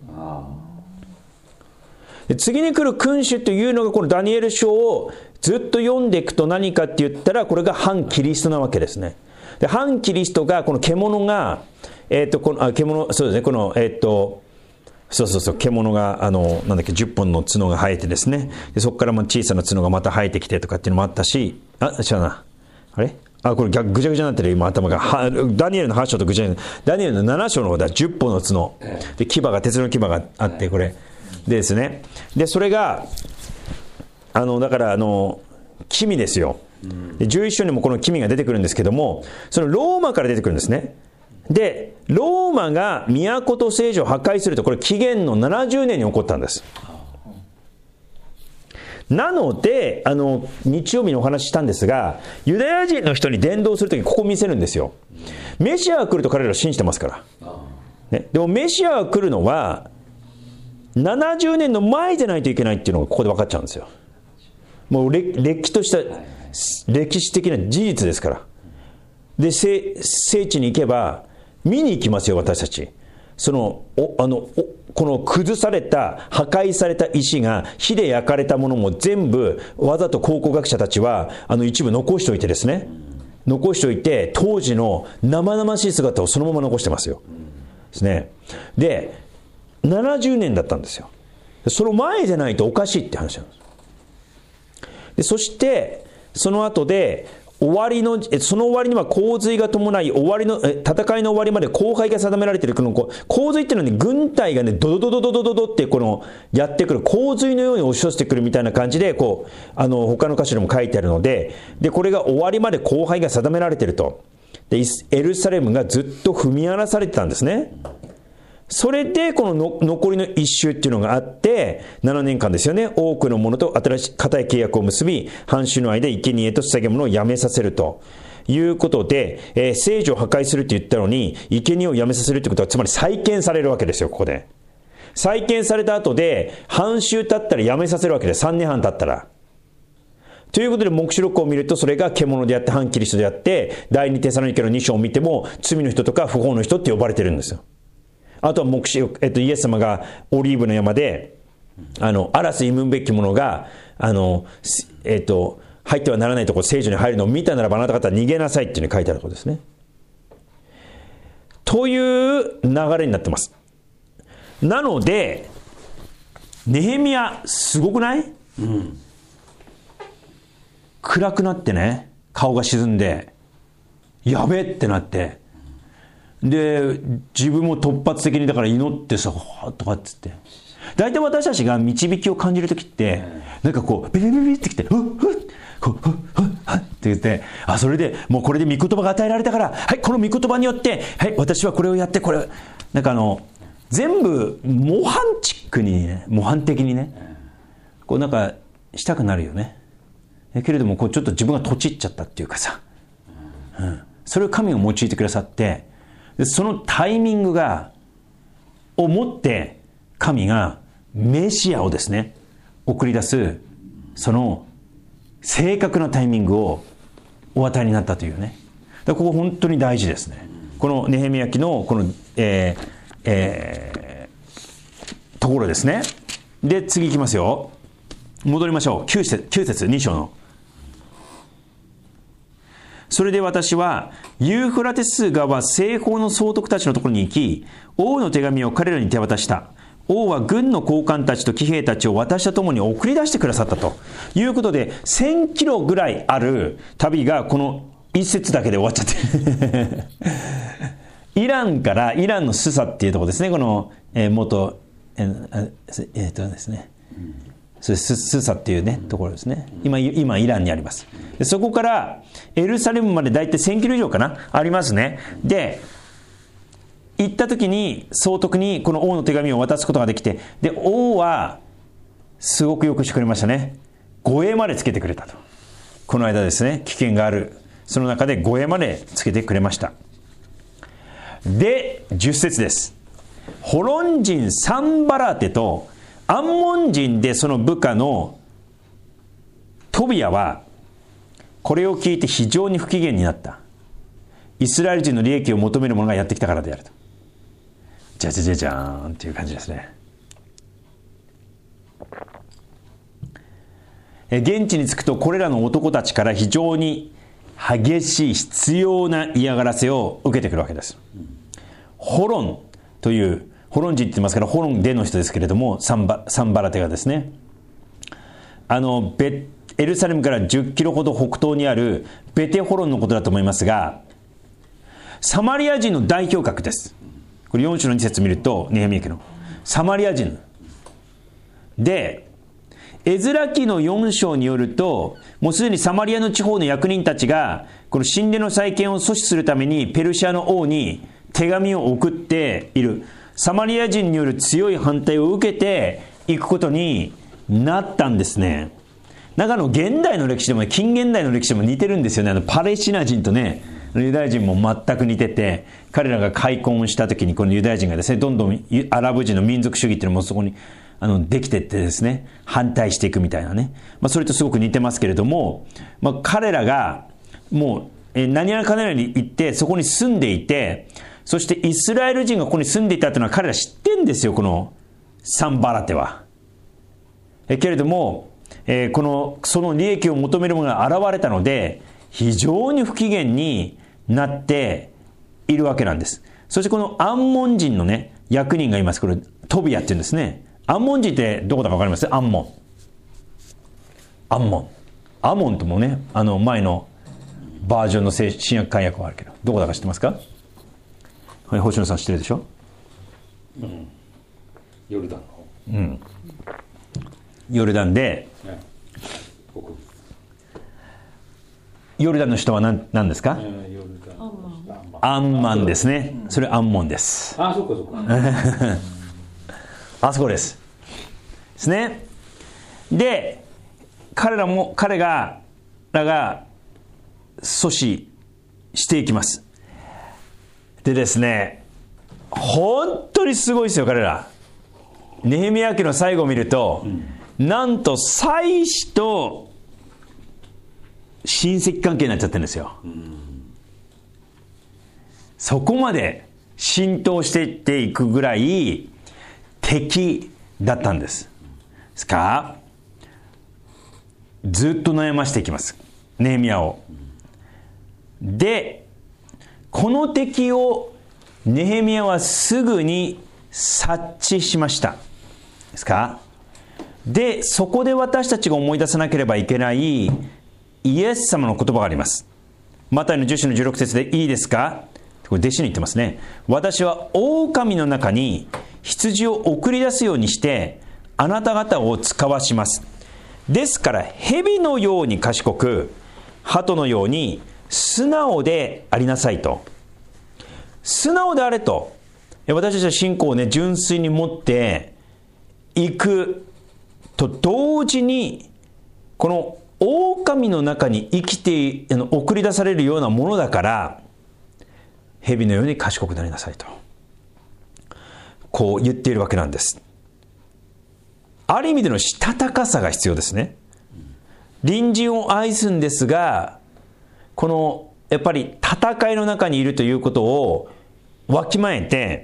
で次に来る君主というのがこのダニエル書をずっと読んでいくと何かって言ったら、これが反キリストなわけですね。で反キリストがこの獣が、えー、とこのあ獣そうですねこのえっ、ー、とそうそうそう獣があのなんだっけじゅっぽんの角が生えてですね、でそこからも小さな角がまた生えてきてとかっていうのもあったし、あ違うなあれあこれ逆ぐちゃぐちゃになってる今頭がはダニエルのはち章とぐちゃぐちゃ、ダニエルのなな章の方だじゅっぽんの角で牙が鉄の牙があって、これでですね、でそれがあのだからあの黄身ですよ。でじゅういっ章にもこの黄身が出てくるんですけども、そのローマから出てくるんですね。でローマが都と聖女を破壊すると、これ紀元のななじゅうねんに起こったんです。なのであの日曜日にお話ししたんですが、ユダヤ人の人に伝道するときここ見せるんですよ。メシアが来ると彼らは信じてますから、ね、でもメシアが来るのはななじゅうねんの前でないといけないっていうのがここで分かっちゃうんですよ。もうれれっきとした歴史的な事実ですから。で聖地に行けば見に行きますよ、私たち。そのおあのおこの崩された破壊された石が火で焼かれたものも全部わざと考古学者たちはあの一部残しておいてですね、残しておいて当時の生々しい姿をそのまま残してますよ。ですね。でななじゅうねんだったんですよ。その前でないとおかしいって話なんです。でそしてその後で終わりのその終わりには洪水が伴い、終わりの戦いの終わりまで航海が定められている。この洪水っていうのはね、軍隊がねドドドドドドドってこのやってくる、洪水のように押し寄せてくるみたいな感じで、こうあの他の箇所でも書いてあるので、でこれが終わりまで航海が定められていると。でエルサレムがずっと踏み荒らされてたんですね。 それでこのの残りの一周っていうのがあって、ななねんかんですよね。多くの者と新しい固い契約を結び、半周の間、生贄と捧げ物をやめさせるということで、えー、聖女を破壊するって言ったのに、生贄をやめさせるってことは、つまり再建されるわけですよ、ここで。再建された後で、半周経ったらやめさせるわけです。さんねんはん経ったら。ということで、黙示録を見ると、それが獣であって、反キリストであって、第二テサロニケのに章を見ても、罪の人とか不法の人って呼ばれてるんですよ。あとは黙示録、えっと、イエス様がオリーブの山で、あの、荒らす忌むべきものが、あの、えっと、入ってはならないところ、聖女に入るのを見たならば、あなた方は逃げなさいっていうふうに書いてあることですね。という流れになってます。なので、ネヘミヤ、すごくない？うん。暗くなってね、顔が沈んで、やべえってなって、で、自分も突発的にだから祈ってさ、とかっつって。大体私たちが導きを感じるときって、なんかこう、ビビビビってきて、ふっふっ、ふっふっ、ふっって言って、あ、それで、もうこれで御言葉が与えられたから、はい、この御言葉によって、はい、私はこれをやって、これ、なんかあの、全部、模範チックにね、模範的にね、こうなんか、したくなるよね。けれども、こうちょっと自分がとちっちゃったっていうかさ、うん、それを神が用いてくださって、そのタイミングがをもって神がメシアをですね送り出すその正確なタイミングをお与えになったというね。だからここ本当に大事ですね。このネヘミヤ記のこの、えーえー、ところですね。で次いきますよ。戻りましょう。きゅう節、きゅう節に章の。それで私はユーフラテス川西方の総督たちのところに行き、王の手紙を彼らに手渡した。王は軍の高官たちと騎兵たちを私と共に送り出してくださったということで、せんキロぐらいある旅がこの一節だけで終わっちゃってイランからイランのスサっていうところですね。この、えー、元えー、えー、っとですねそれスーサっていうねところですね。今今イランにあります。でそこからエルサレムまでだいたいせんキロ以上かなありますね。で行った時に総督にこの王の手紙を渡すことができて、で王はすごくよくしてくれましたね。護衛までつけてくれたと。この間ですね危険があるその中で護衛までつけてくれました。でじゅっ節です。ホロン人サンバラテとアンモン人でその部下のトビアはこれを聞いて非常に不機嫌になった。イスラエル人の利益を求める者がやってきたからであると。じゃじゃじゃじゃーんっていう感じですね。現地に着くとこれらの男たちから非常に激しい必要な嫌がらせを受けてくるわけです。ホロンというホロン人って言ってますからホロンでの人ですけれども、サンバ、サンバラテがですね、あのベエルサレムからじゅっキロほど北東にあるベテホロンのことだと思いますが、サマリア人の代表格です。これよん章のに節見るとネヘミヤ記のサマリア人で、エズラ記のよん章によると、もうすでにサマリアの地方の役人たちがこの神殿の再建を阻止するためにペルシアの王に手紙を送っている。サマリア人による強い反対を受けていくことになったんですね。中の現代の歴史でも、ね、近現代の歴史でも似てるんですよね。あのパレスチナ人とねユダヤ人も全く似てて、彼らが開墾した時にこのユダヤ人がですねどんどんアラブ人の民族主義っていうのもそこにあのできてってですね反対していくみたいなね、まあ、それとすごく似てますけれども、まあ、彼らがもうえ何やらかならに行ってそこに住んでいて、そしてイスラエル人がここに住んでいたというのは彼ら知ってんですよ、このサンバラテは。えけれども、えー、このその利益を求める者が現れたので非常に不機嫌になっているわけなんです。そしてこのアンモン人のね役人がいます。これトビアっていうんですね。アンモン人ってどこだか分かります？アンモンアンモンアモンともねあの前のバージョンの新約漢訳はあるけど、どこだか知ってますか？はい、星野さん知ってるでしょ。 うん、ヨルダンの、 うん、ヨルダンで、 ね、 ヨルダンの人は何、何ですか？ えー、ヨルダンのアンマンアンマンですね。それアンモンです。 ああ、そっかそっか。 あそこです。ですね。で、彼らも、彼が、らが阻止していきます。でですね、本当にすごいですよ、彼ら。ネヘミヤ記の最後を見ると、うん、なんと祭司と親戚関係になっちゃってるんですよ。うん、そこまで浸透していっていくぐらい敵だったんです。ですか、ずっと悩ましていきます、ネヘミヤを。で、この敵をネヘミヤはすぐに察知しましたですか。で、そこで私たちが思い出さなければいけないイエス様の言葉があります。マタイのじゅう章のじゅうろく節でいいですか、これ弟子に言ってますね。私は狼の中に羊を送り出すようにしてあなた方を使わします。ですから蛇のように賢く鳩のように素直でありなさいと。素直であれと。私たちは信仰をね、純粋に持っていくと同時に、この狼の中に生きてあの送り出されるようなものだから蛇のように賢くなりなさいと、こう言っているわけなんです。ある意味でのしたたかさが必要ですね。隣人を愛すんですが、このやっぱり戦いの中にいるということをわきまえて、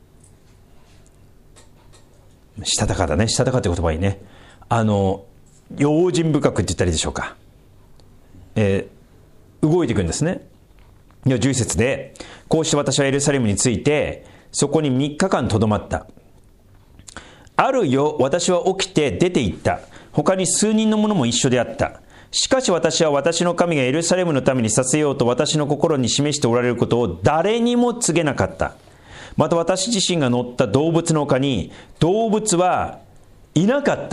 したたかだね、したたかって言葉いいね。あの用心深くって言ったらいいでしょうか、えー、動いていくんですね。じゅういち節で、こうして私はエルサレムについてそこにみっかかんとどまった。ある夜私は起きて出て行った。他に数人の者も一緒であった。しかし私は私の神がエルサレムのためにさせようと私の心に示しておられることを誰にも告げなかった。また私自身が乗った動物の他に動物はいなかった。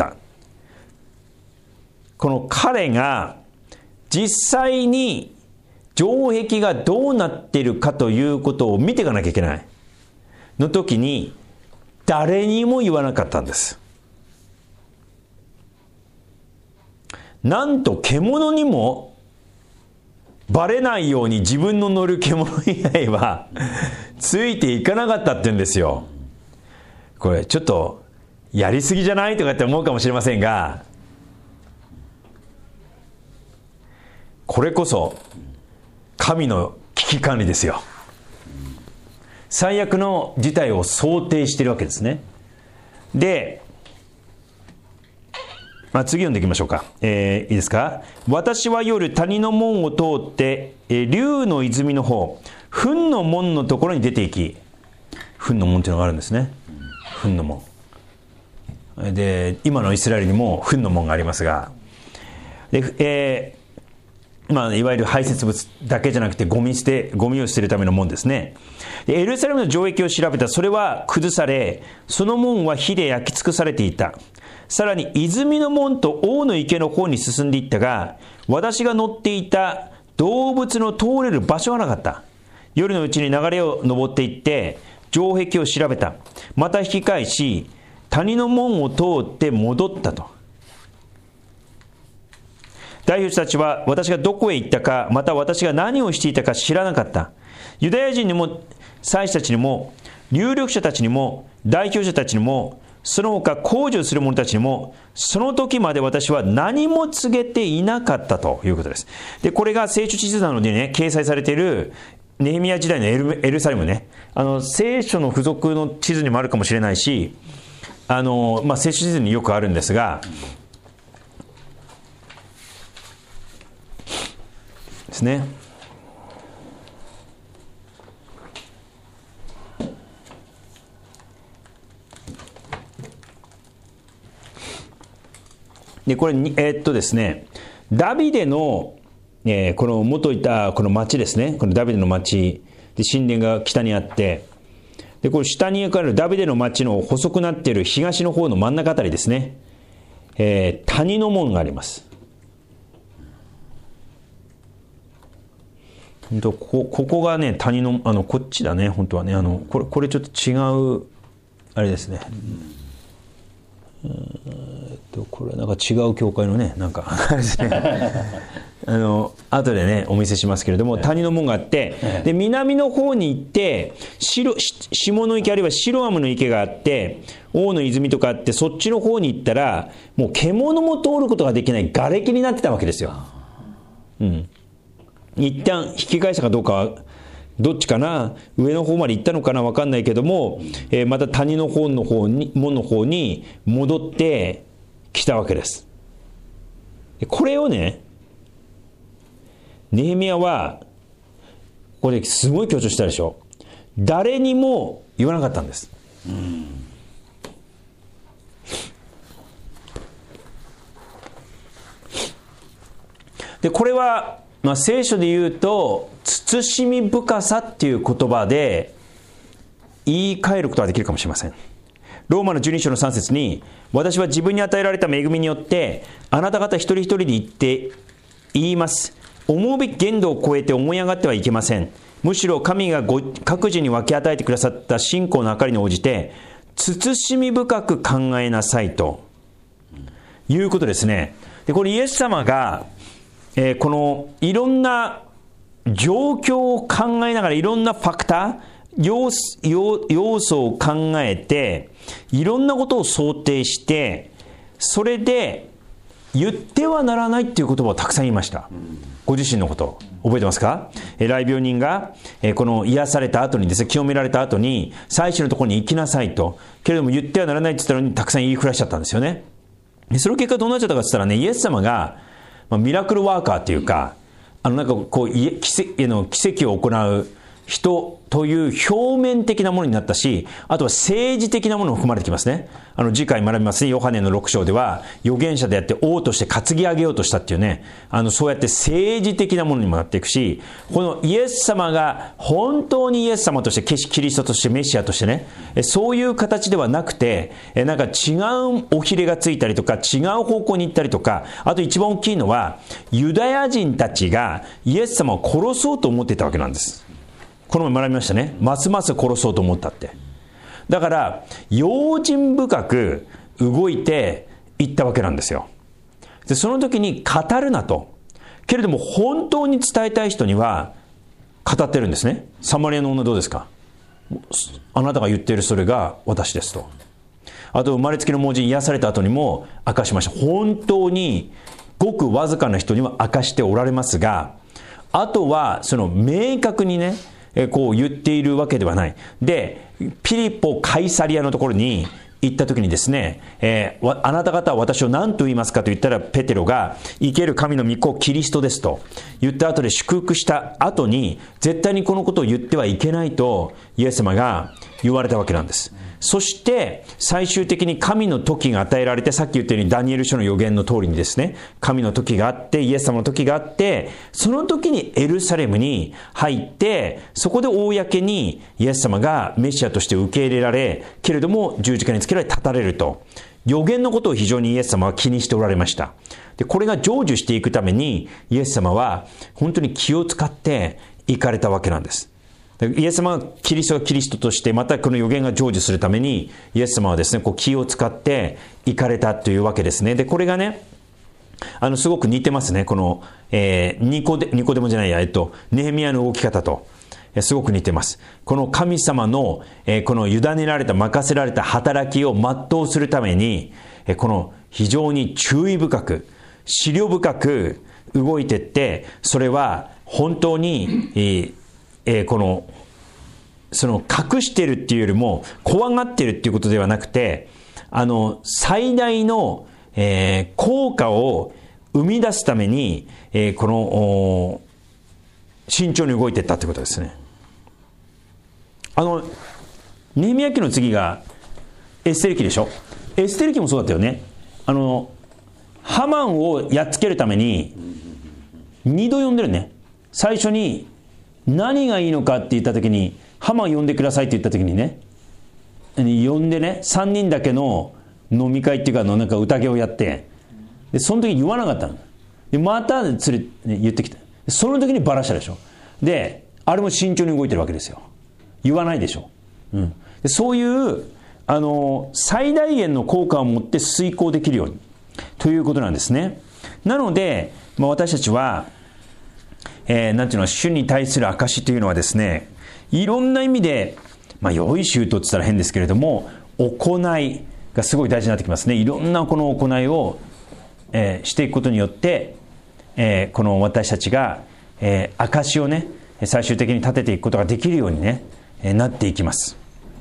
この彼が実際に城壁がどうなっているかということを見ていかなきゃいけないの時に誰にも言わなかったんです。なんと獣にもバレないように自分の乗る獣以外はついていかなかったって言うんですよ。これちょっとやりすぎじゃないとかって思うかもしれませんが、これこそ神の危機管理ですよ。最悪の事態を想定しているわけですね。で、まあ、次読んでいきましょうか、えー、いいですか。私は夜谷の門を通って、えー、竜の泉の方、糞の門のところに出て行き、糞の門というのがあるんですね。糞の門で、今のイスラエルにも糞の門がありますが、で、えーまあ、いわゆる排泄物だけじゃなくてゴミ捨て、ゴミを捨てるための門ですね。で、エルサレムの城壁を調べた。それは崩され、その門は火で焼き尽くされていた。さらに泉の門と王の池の方に進んでいったが、私が乗っていた動物の通れる場所はなかった。夜のうちに流れを登っていって城壁を調べた。また引き返し谷の門を通って戻ったと。代表者たちは私がどこへ行ったか、また私が何をしていたか知らなかった。ユダヤ人にも祭司たちにも有力者たちにも代表者たちにもその他工事をする者たちにもその時まで私は何も告げていなかったということです。で、これが聖書地図なのでね、掲載されているネヘミヤ時代のエル、エルサレムね、あの聖書の付属の地図にもあるかもしれないし、あの、まあ、聖書地図によくあるんですがですね。で、これに、えー、っとですね、ダビデの、えー、この元いたこの町ですね、このダビデの町で神殿が北にあって、で、これ下にあるダビデの町の細くなっている東の方の真ん中あたりですね、えー、谷の門があります。 本当ここ、ここがね、谷の、あの、こっちだね、本当はね。あの、これ、これちょっと違う、あれですね。うん、えっと、これなんか違う教会のね、なんか、あれですね。あの、後でね、お見せしますけれども、谷の門があって、で、南の方に行って、白、下の池、あるいは白アムの池があって、王の泉とかあって、そっちの方に行ったら、もう獣も通ることができない瓦礫になってたわけですよ。うん。一旦引き返したかどうかはどっちかな、上の方まで行ったのかな、分かんないけども、えー、また谷の方の方に門の方に戻ってきたわけです。これをね、ネヘミヤはこれすごい強調したでしょ。誰にも言わなかったんです。うん、でこれはまあ、聖書で言うと慎み深さっていう言葉で言い換えることができるかもしれません。ローマのじゅうに章のさん節に、私は自分に与えられた恵みによってあなた方一人一人で言って言います。思うべき限度を超えて思い上がってはいけません。むしろ神がご各自に分け与えてくださった信仰の明かりに応じて慎み深く考えなさいということですね。でこれイエス様がえー、このいろんな状況を考えながらいろんなファクター 要, 要, 要素を考えていろんなことを想定してそれで言ってはならないっていう言葉をたくさん言いました。ご自身のこと覚えてますか？えー、癩病人が、えー、この癒された後にですね、清められた後に最初のところに行きなさいと、けれども言ってはならないって言ったのにたくさん言いふらしちゃったんですよね。でその結果どうなっちゃったかって言ったらね、イエス様がまあ、ミラクルワーカーっていうか、あのなんかこう奇跡の奇跡を行う人という表面的なものになったし、あとは政治的なものも含まれてきますね。あの次回学びますね。ヨハネのろく章では預言者であって王として担ぎ上げようとしたっていうね、あのそうやって政治的なものにもなっていくし、このイエス様が本当にイエス様としてキリストとしてメシアとしてね、そういう形ではなくて、なんか違うおひれがついたりとか違う方向に行ったりとか、あと一番大きいのはユダヤ人たちがイエス様を殺そうと思っていたわけなんです。この前学びましたね。ますます殺そうと思ったって。だから用心深く動いていったわけなんですよ。でその時に語るなと、けれども本当に伝えたい人には語ってるんですね。サマリアの女どうですか？あなたが言っているそれが私ですと。あと生まれつきの盲人癒された後にも明かしました。本当にごくわずかな人には明かしておられますが、あとはその明確にねこう言っているわけではない。で、ピリポカイサリアのところに行った時にですね、えー、あなた方は私を何と言いますかと言ったら、ペテロが生ける神の御子キリストですと言った後で祝福した後に、絶対にこのことを言ってはいけないとイエス様が言われたわけなんです。そして最終的に神の時が与えられて、さっき言ったようにダニエル書の予言の通りにですね、神の時があってイエス様の時があって、その時にエルサレムに入って、そこで公にイエス様がメシアとして受け入れられ、けれども十字架につけられ立たれると、予言のことを非常にイエス様は気にしておられました。でこれが成就していくためにイエス様は本当に気を使って行かれたわけなんです。イエス様はキリストがキリストとして、またこの予言が成就するためにイエス様はですね、こう気を使って行かれたというわけですね。でこれがね、あのすごく似てますね。この、えー、ニコデニコデモじゃないや、えっとネヘミヤの動き方と、えー、すごく似てます。この神様の、えー、この委ねられた任せられた働きを全うするために、えー、この非常に注意深く思慮深く動いていって、それは本当に、えーえー、このその隠しているっていうよりも怖がっているっていうことではなくて、あの最大の、えー、効果を生み出すために、えー、この慎重に動いていったってことですね。あのネヘミヤ記の次がエステル記でしょ。エステル記もそうだったよね。あのハマンをやっつけるためににど呼んでるね。最初に何がいいのかって言った時に、ハマン呼んでくださいって言った時にね、呼んでね、さんにんだけの飲み会っていうかのなんか宴をやって、でその時に言わなかったので、また連れ、ね、言ってきた。その時にバラしたでしょ。 で、あれも慎重に動いてるわけですよ。言わないでしょ。うん、でそういうあの最大限の効果を持って遂行できるようにということなんですね。なので、まあ、私たちは、えー、なんていうの、主に対する証というのはですね、いろんな意味で、まあ、良い周到って言ったら変ですけれども、行いがすごい大事になってきますね。いろんなこの行いを、えー、していくことによって、えー、この私たちが、えー、証をね、最終的に立てていくことができるようにね、えー、なっていきます。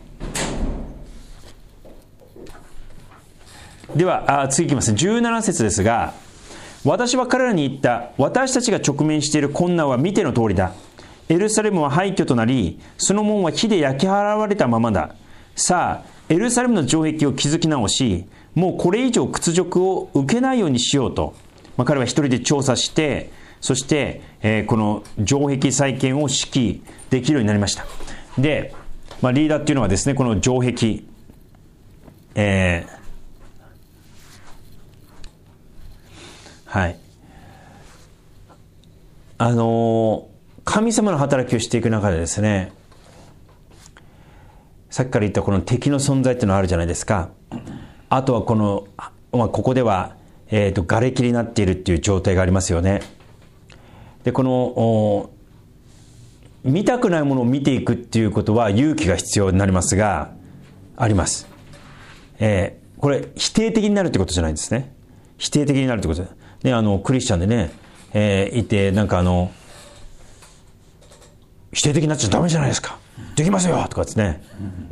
では、あ次いきます。じゅうなな節ですが、私は彼らに言った。私たちが直面している困難は見ての通りだ。エルサレムは廃墟となり、その門は火で焼き払われたままだ。さあ、エルサレムの城壁を築き直し、もうこれ以上屈辱を受けないようにしようと、まあ、彼は一人で調査して、そして、えー、この城壁再建を指揮できるようになりました。で、まあ、リーダーっていうのはですね、この城壁、えーはい、あのー、神様の働きをしていく中でですね、さっきから言ったこの敵の存在っていうのがあるじゃないですか。あとはこの、まあ、ここでは、えーと、瓦礫になっているっていう状態がありますよね。で、この見たくないものを見ていくっていうことは勇気が必要になりますが、あります。えー、これ否定的になるってことじゃないんですね。否定的になるってことですね。あのクリスチャンでね、えー、いてなんかあの否定的になっちゃダメじゃないですか、できますよとかですね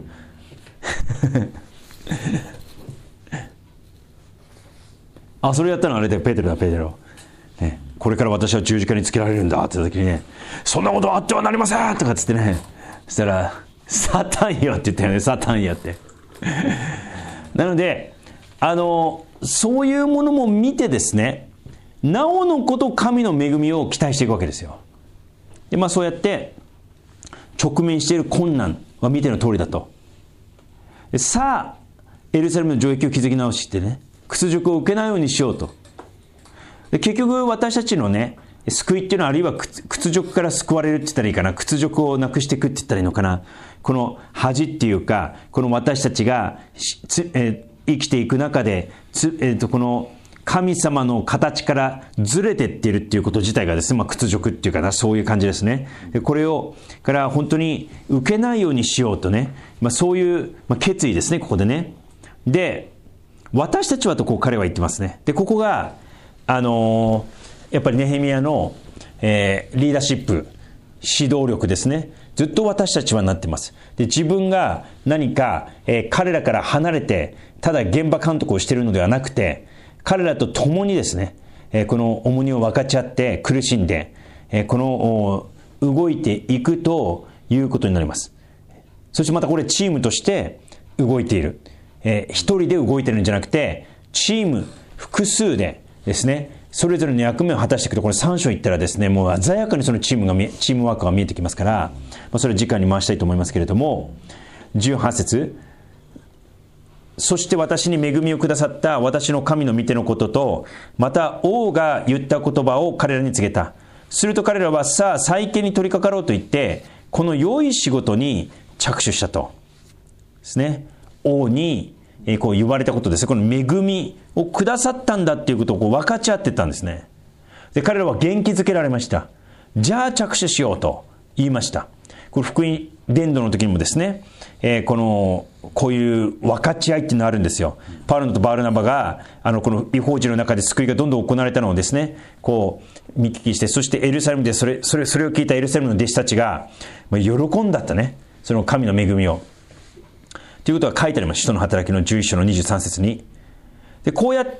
あ、それやったのあれでペテロだペテロ、ね、これから私は十字架につけられるんだって言った時にね、そんなことはあってはなりませんとかっつってね、そしたらサタンよって言ったよね、サタンやってなのであのそういうものも見てですね、なおのこと神の恵みを期待していくわけですよ。で、まあ、そうやって直面している困難は見ての通りだと。で、さあエルサレムの城壁を築き直してね、屈辱を受けないようにしようと。で、結局私たちのね救いっていうのは、あるいは屈辱から救われるって言ったらいいかな、屈辱をなくしていくって言ったらいいのかな、この恥っていうか、この私たちがつ、えー生きていく中でつ、えー、とこの神様の形からずれていっているっていうこと自体がですね、まあ、屈辱っていうかな、そういう感じですね。でこれをから本当に受けないようにしようとね、まあ、そういう、まあ、決意ですね、ここでね。で、私たちはとこう彼は言ってますね。で、ここがあのー、やっぱりネヘミヤの、えー、リーダーシップ、指導力ですね。ずっと私たちはなってます。で、自分が何か、えー、彼らから離れてただ現場監督をしているのではなくて、彼らと共にですね、えー、この重荷を分かち合って苦しんで、えー、この動いていくということになります。そしてまたこれチームとして動いている、えー、一人で動いているんじゃなくて、チーム複数でですね、それぞれの役目を果たしていくと、これさん章いったらですね、もう鮮やかにそのチームがチームワークが見えてきますから、まあ、それを時間に回したいと思いますけれども、じゅうはち節、そして私に恵みをくださった私の神の御手のことと、また王が言った言葉を彼らに告げた。すると彼らは、さあ再建に取り掛かろうと言って、この良い仕事に着手したとですね。王にえー、こう言われたことですね。この恵みをくださったんだっていうことをこう分かち合ってたんですね。で、彼らは元気づけられました。じゃあ着手しようと言いました。これ福音伝道の時にもですね、えー、このこういう分かち合いっていうのがあるんですよ。パウロとバルナバがあのこの異邦人の中で救いがどんどん行われたのをですね、こう見聞きして、そしてエルサレムでそれそれそれを聞いたエルサレムの弟子たちが喜んだったね、その神の恵みを。ということが書いてあります。使徒の働きのじゅういち章のにじゅうさん節に。で、こうやって、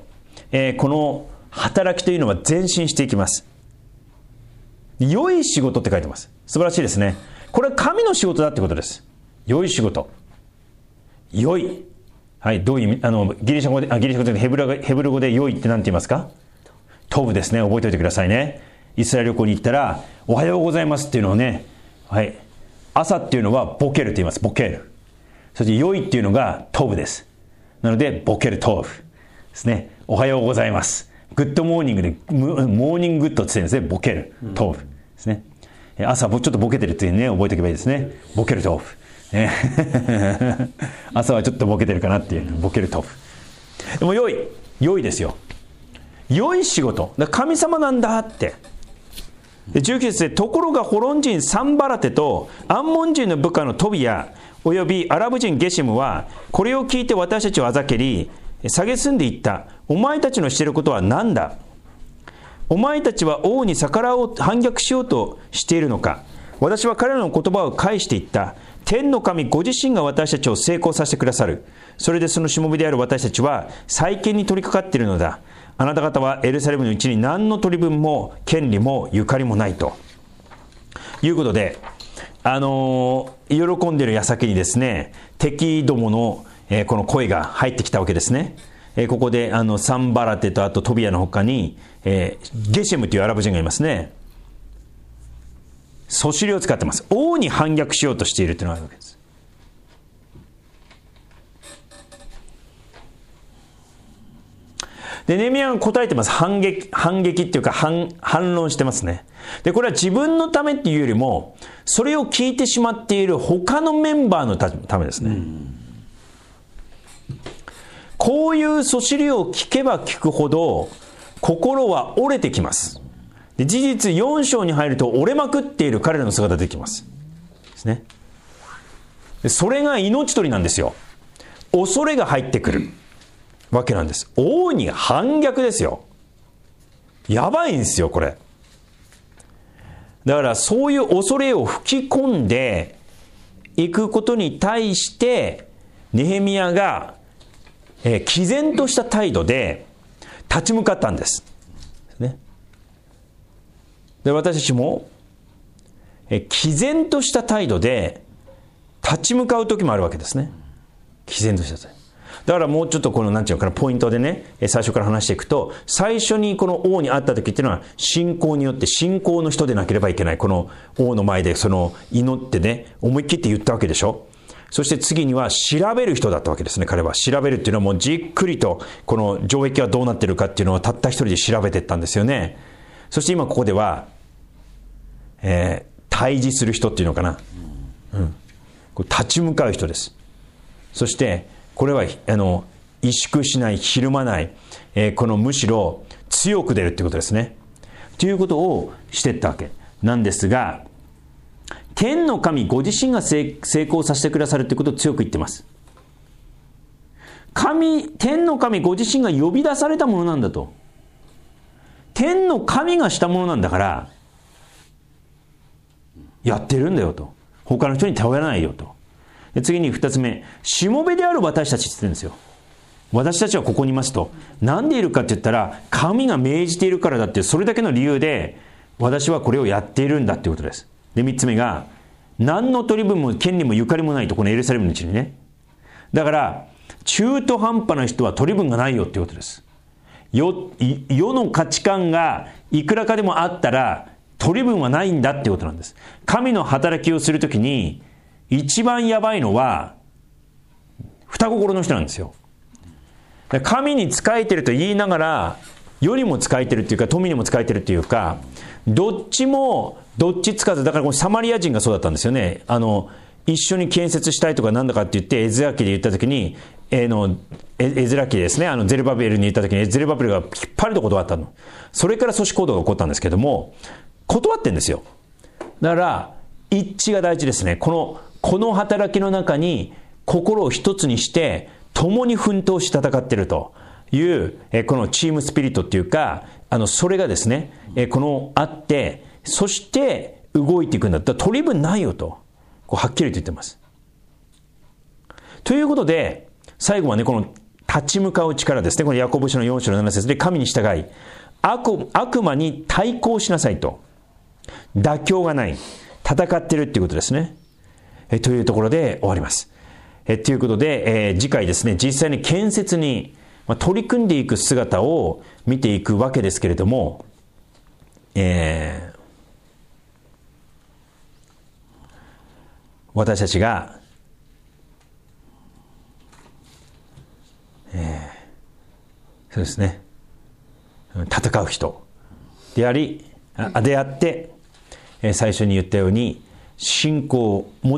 えー、この働きというのは前進していきます。良い仕事って書いてます。素晴らしいですね。これは神の仕事だってことです。良い仕事。良い。はい、どういう意味、あのギリシャ語で、あギリシャ語でヘブル語、ヘブル語で良いって何て言いますか？トブですね。覚えておいてくださいね。イスラエル旅行に行ったらおはようございますっていうのをね、はい、朝っていうのはボケると言います。ボケる。そして良いっていうのがトブです。なのでボケるトブですね。おはようございます。グッドモーニングでモーニンググッドって言うんですね。ボケるトブですね。 朝ちょっとボケてるっていうね、覚えておけばいいですね。ボケルトフ。ね、朝はちょっとボケてるかなっていう、ボケルトフ。でも良い、良いですよ。良い仕事。だから神様なんだって。でじゅうきゅう節で、ところがホロン人サンバラテとアンモン人の部下のトビアおよびアラブ人ゲシムはこれを聞いて私たちをあざけり蔑んでいった。お前たちのしていることは何だ。お前たちは王に逆らおう反逆しようとしているのか。私は彼らの言葉を返していった。天の神ご自身が私たちを成功させてくださる。それでそのしもべである私たちは再建に取り掛かっているのだ。あなた方はエルサレムのうちに何の取り分も権利もゆかりもないということで、あのー、喜んでいる矢先にですね、敵どもの、えー、この声が入ってきたわけですね。えー、ここであのサンバラテとあとトビアの他に、えー、ゲシェムというアラブ人がいますね。そしりを使ってます。王に反逆しようとしているというのがあるわけです。でネヘミヤが答えてます。反撃反撃っていうか 反, 反論してますね。でこれは自分のためっていうよりもそれを聞いてしまっている他のメンバーのためですね。こういうそしりを聞けば聞くほど心は折れてきます。で事実よん章に入ると折れまくっている彼らの姿が出てきますですね。でそれが命取りなんですよ。恐れが入ってくるわけなんです。王に反逆ですよ。やばいんですよこれ。だからそういう恐れを吹き込んでいくことに対してネヘミヤが、えー、毅然とした態度で立ち向かったんです、ね、で私たちも、えー、毅然とした態度で立ち向かう時もあるわけですね。毅然とした態度だからもうちょっとこのなんていうのかなポイントでね最初から話していくと、最初にこの王に会った時っていうのは信仰によって信仰の人でなければいけない。この王の前でその祈ってね思い切って言ったわけでしょ。そして次には調べる人だったわけですね。彼は調べるっていうのはもうじっくりとこの城壁はどうなってるかっていうのをたった一人で調べていったんですよね。そして今ここでは、えー、対峙する人っていうのかな、うん、こう立ち向かう人です。そしてこれはあの萎縮しない、ひるまない、えー、このむしろ強く出るということですね。ということをしていったわけなんですが、天の神ご自身が成功させてくださるということを強く言ってます。神、天の神ご自身が呼び出されたものなんだと。天の神がしたものなんだからやってるんだよと。他の人に頼らないよと。で次に二つ目、しもべである私たちって言ってるんですよ。私たちはここにいますと。なんでいるかって言ったら神が命じているからだっていうそれだけの理由で私はこれをやっているんだっていうことです。で三つ目が何の取り分も権利もゆかりもないと、このエルサレムのうちにね。だから中途半端な人は取り分がないよっていうことです。世、世の価値観がいくらかでもあったら取り分はないんだっていうことなんです。神の働きをするときに一番やばいのは双心の人なんですよ。神に仕えてると言いながら世にも仕えてるっていうか富にも仕えてるっていうか、どっちもどっちつかず。だからこのサマリア人がそうだったんですよね。あの一緒に建設したいとかなんだかって言ってエズラ記で言った時に、えー、のエズラ記ですね、あのゼルバベルに言った時にゼルバベルがきっぱりと断ったの。それから阻止行動が起こったんですけども、断ってんですよ。だから一致が大事ですね。このこの働きの中に心を一つにして共に奮闘して戦っているというえこのチームスピリットっていうか、あのそれがですねえこのあって、そして動いていくんだったら取り分ないよとこうはっきりと言ってます。ということで最後はねこの立ち向かう力ですね。このヤコブ書のよん章のなな節で、神に従い 悪, 悪魔に対抗しなさいと。妥協がない、戦ってるっていうことですね。えというところで終わります。えということで、えー、次回ですね、実際に建設に、まあ、取り組んでいく姿を見ていくわけですけれども、えー、私たちが、えー、そうですね、戦う人であり、あであって、 えー、最初に言ったように信仰を持って、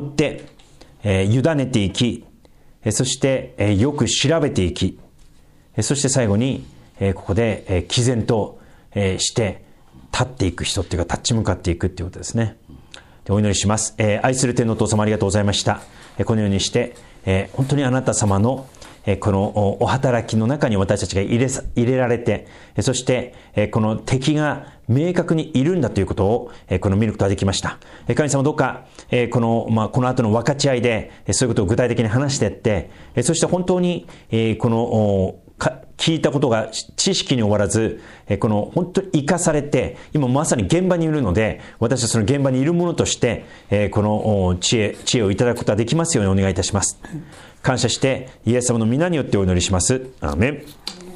えー、委ねていき、えー、そして、えー、よく調べていき、えー、そして最後に、えー、ここで、えー、毅然と、えー、して立っていく人っていうか立ち向かっていくっていうことですね。でお祈りします。えー、愛する天のお父様、ありがとうございました。えー、このようにして、えー、本当にあなた様のこのお働きの中に私たちが入れ、入れられて、そしてこの敵が明確にいるんだということをこの見ることができました。神様どうかこの、まあ、この後の分かち合いでそういうことを具体的に話していって、そして本当にこの聞いたことが知識に終わらず、この本当に生かされて、今まさに現場にいるので、私はその現場にいるものとして、この知恵、知恵をいただくことができますようにお願いいたします。感謝して、イエス様の皆によってお祈りします。アーメン。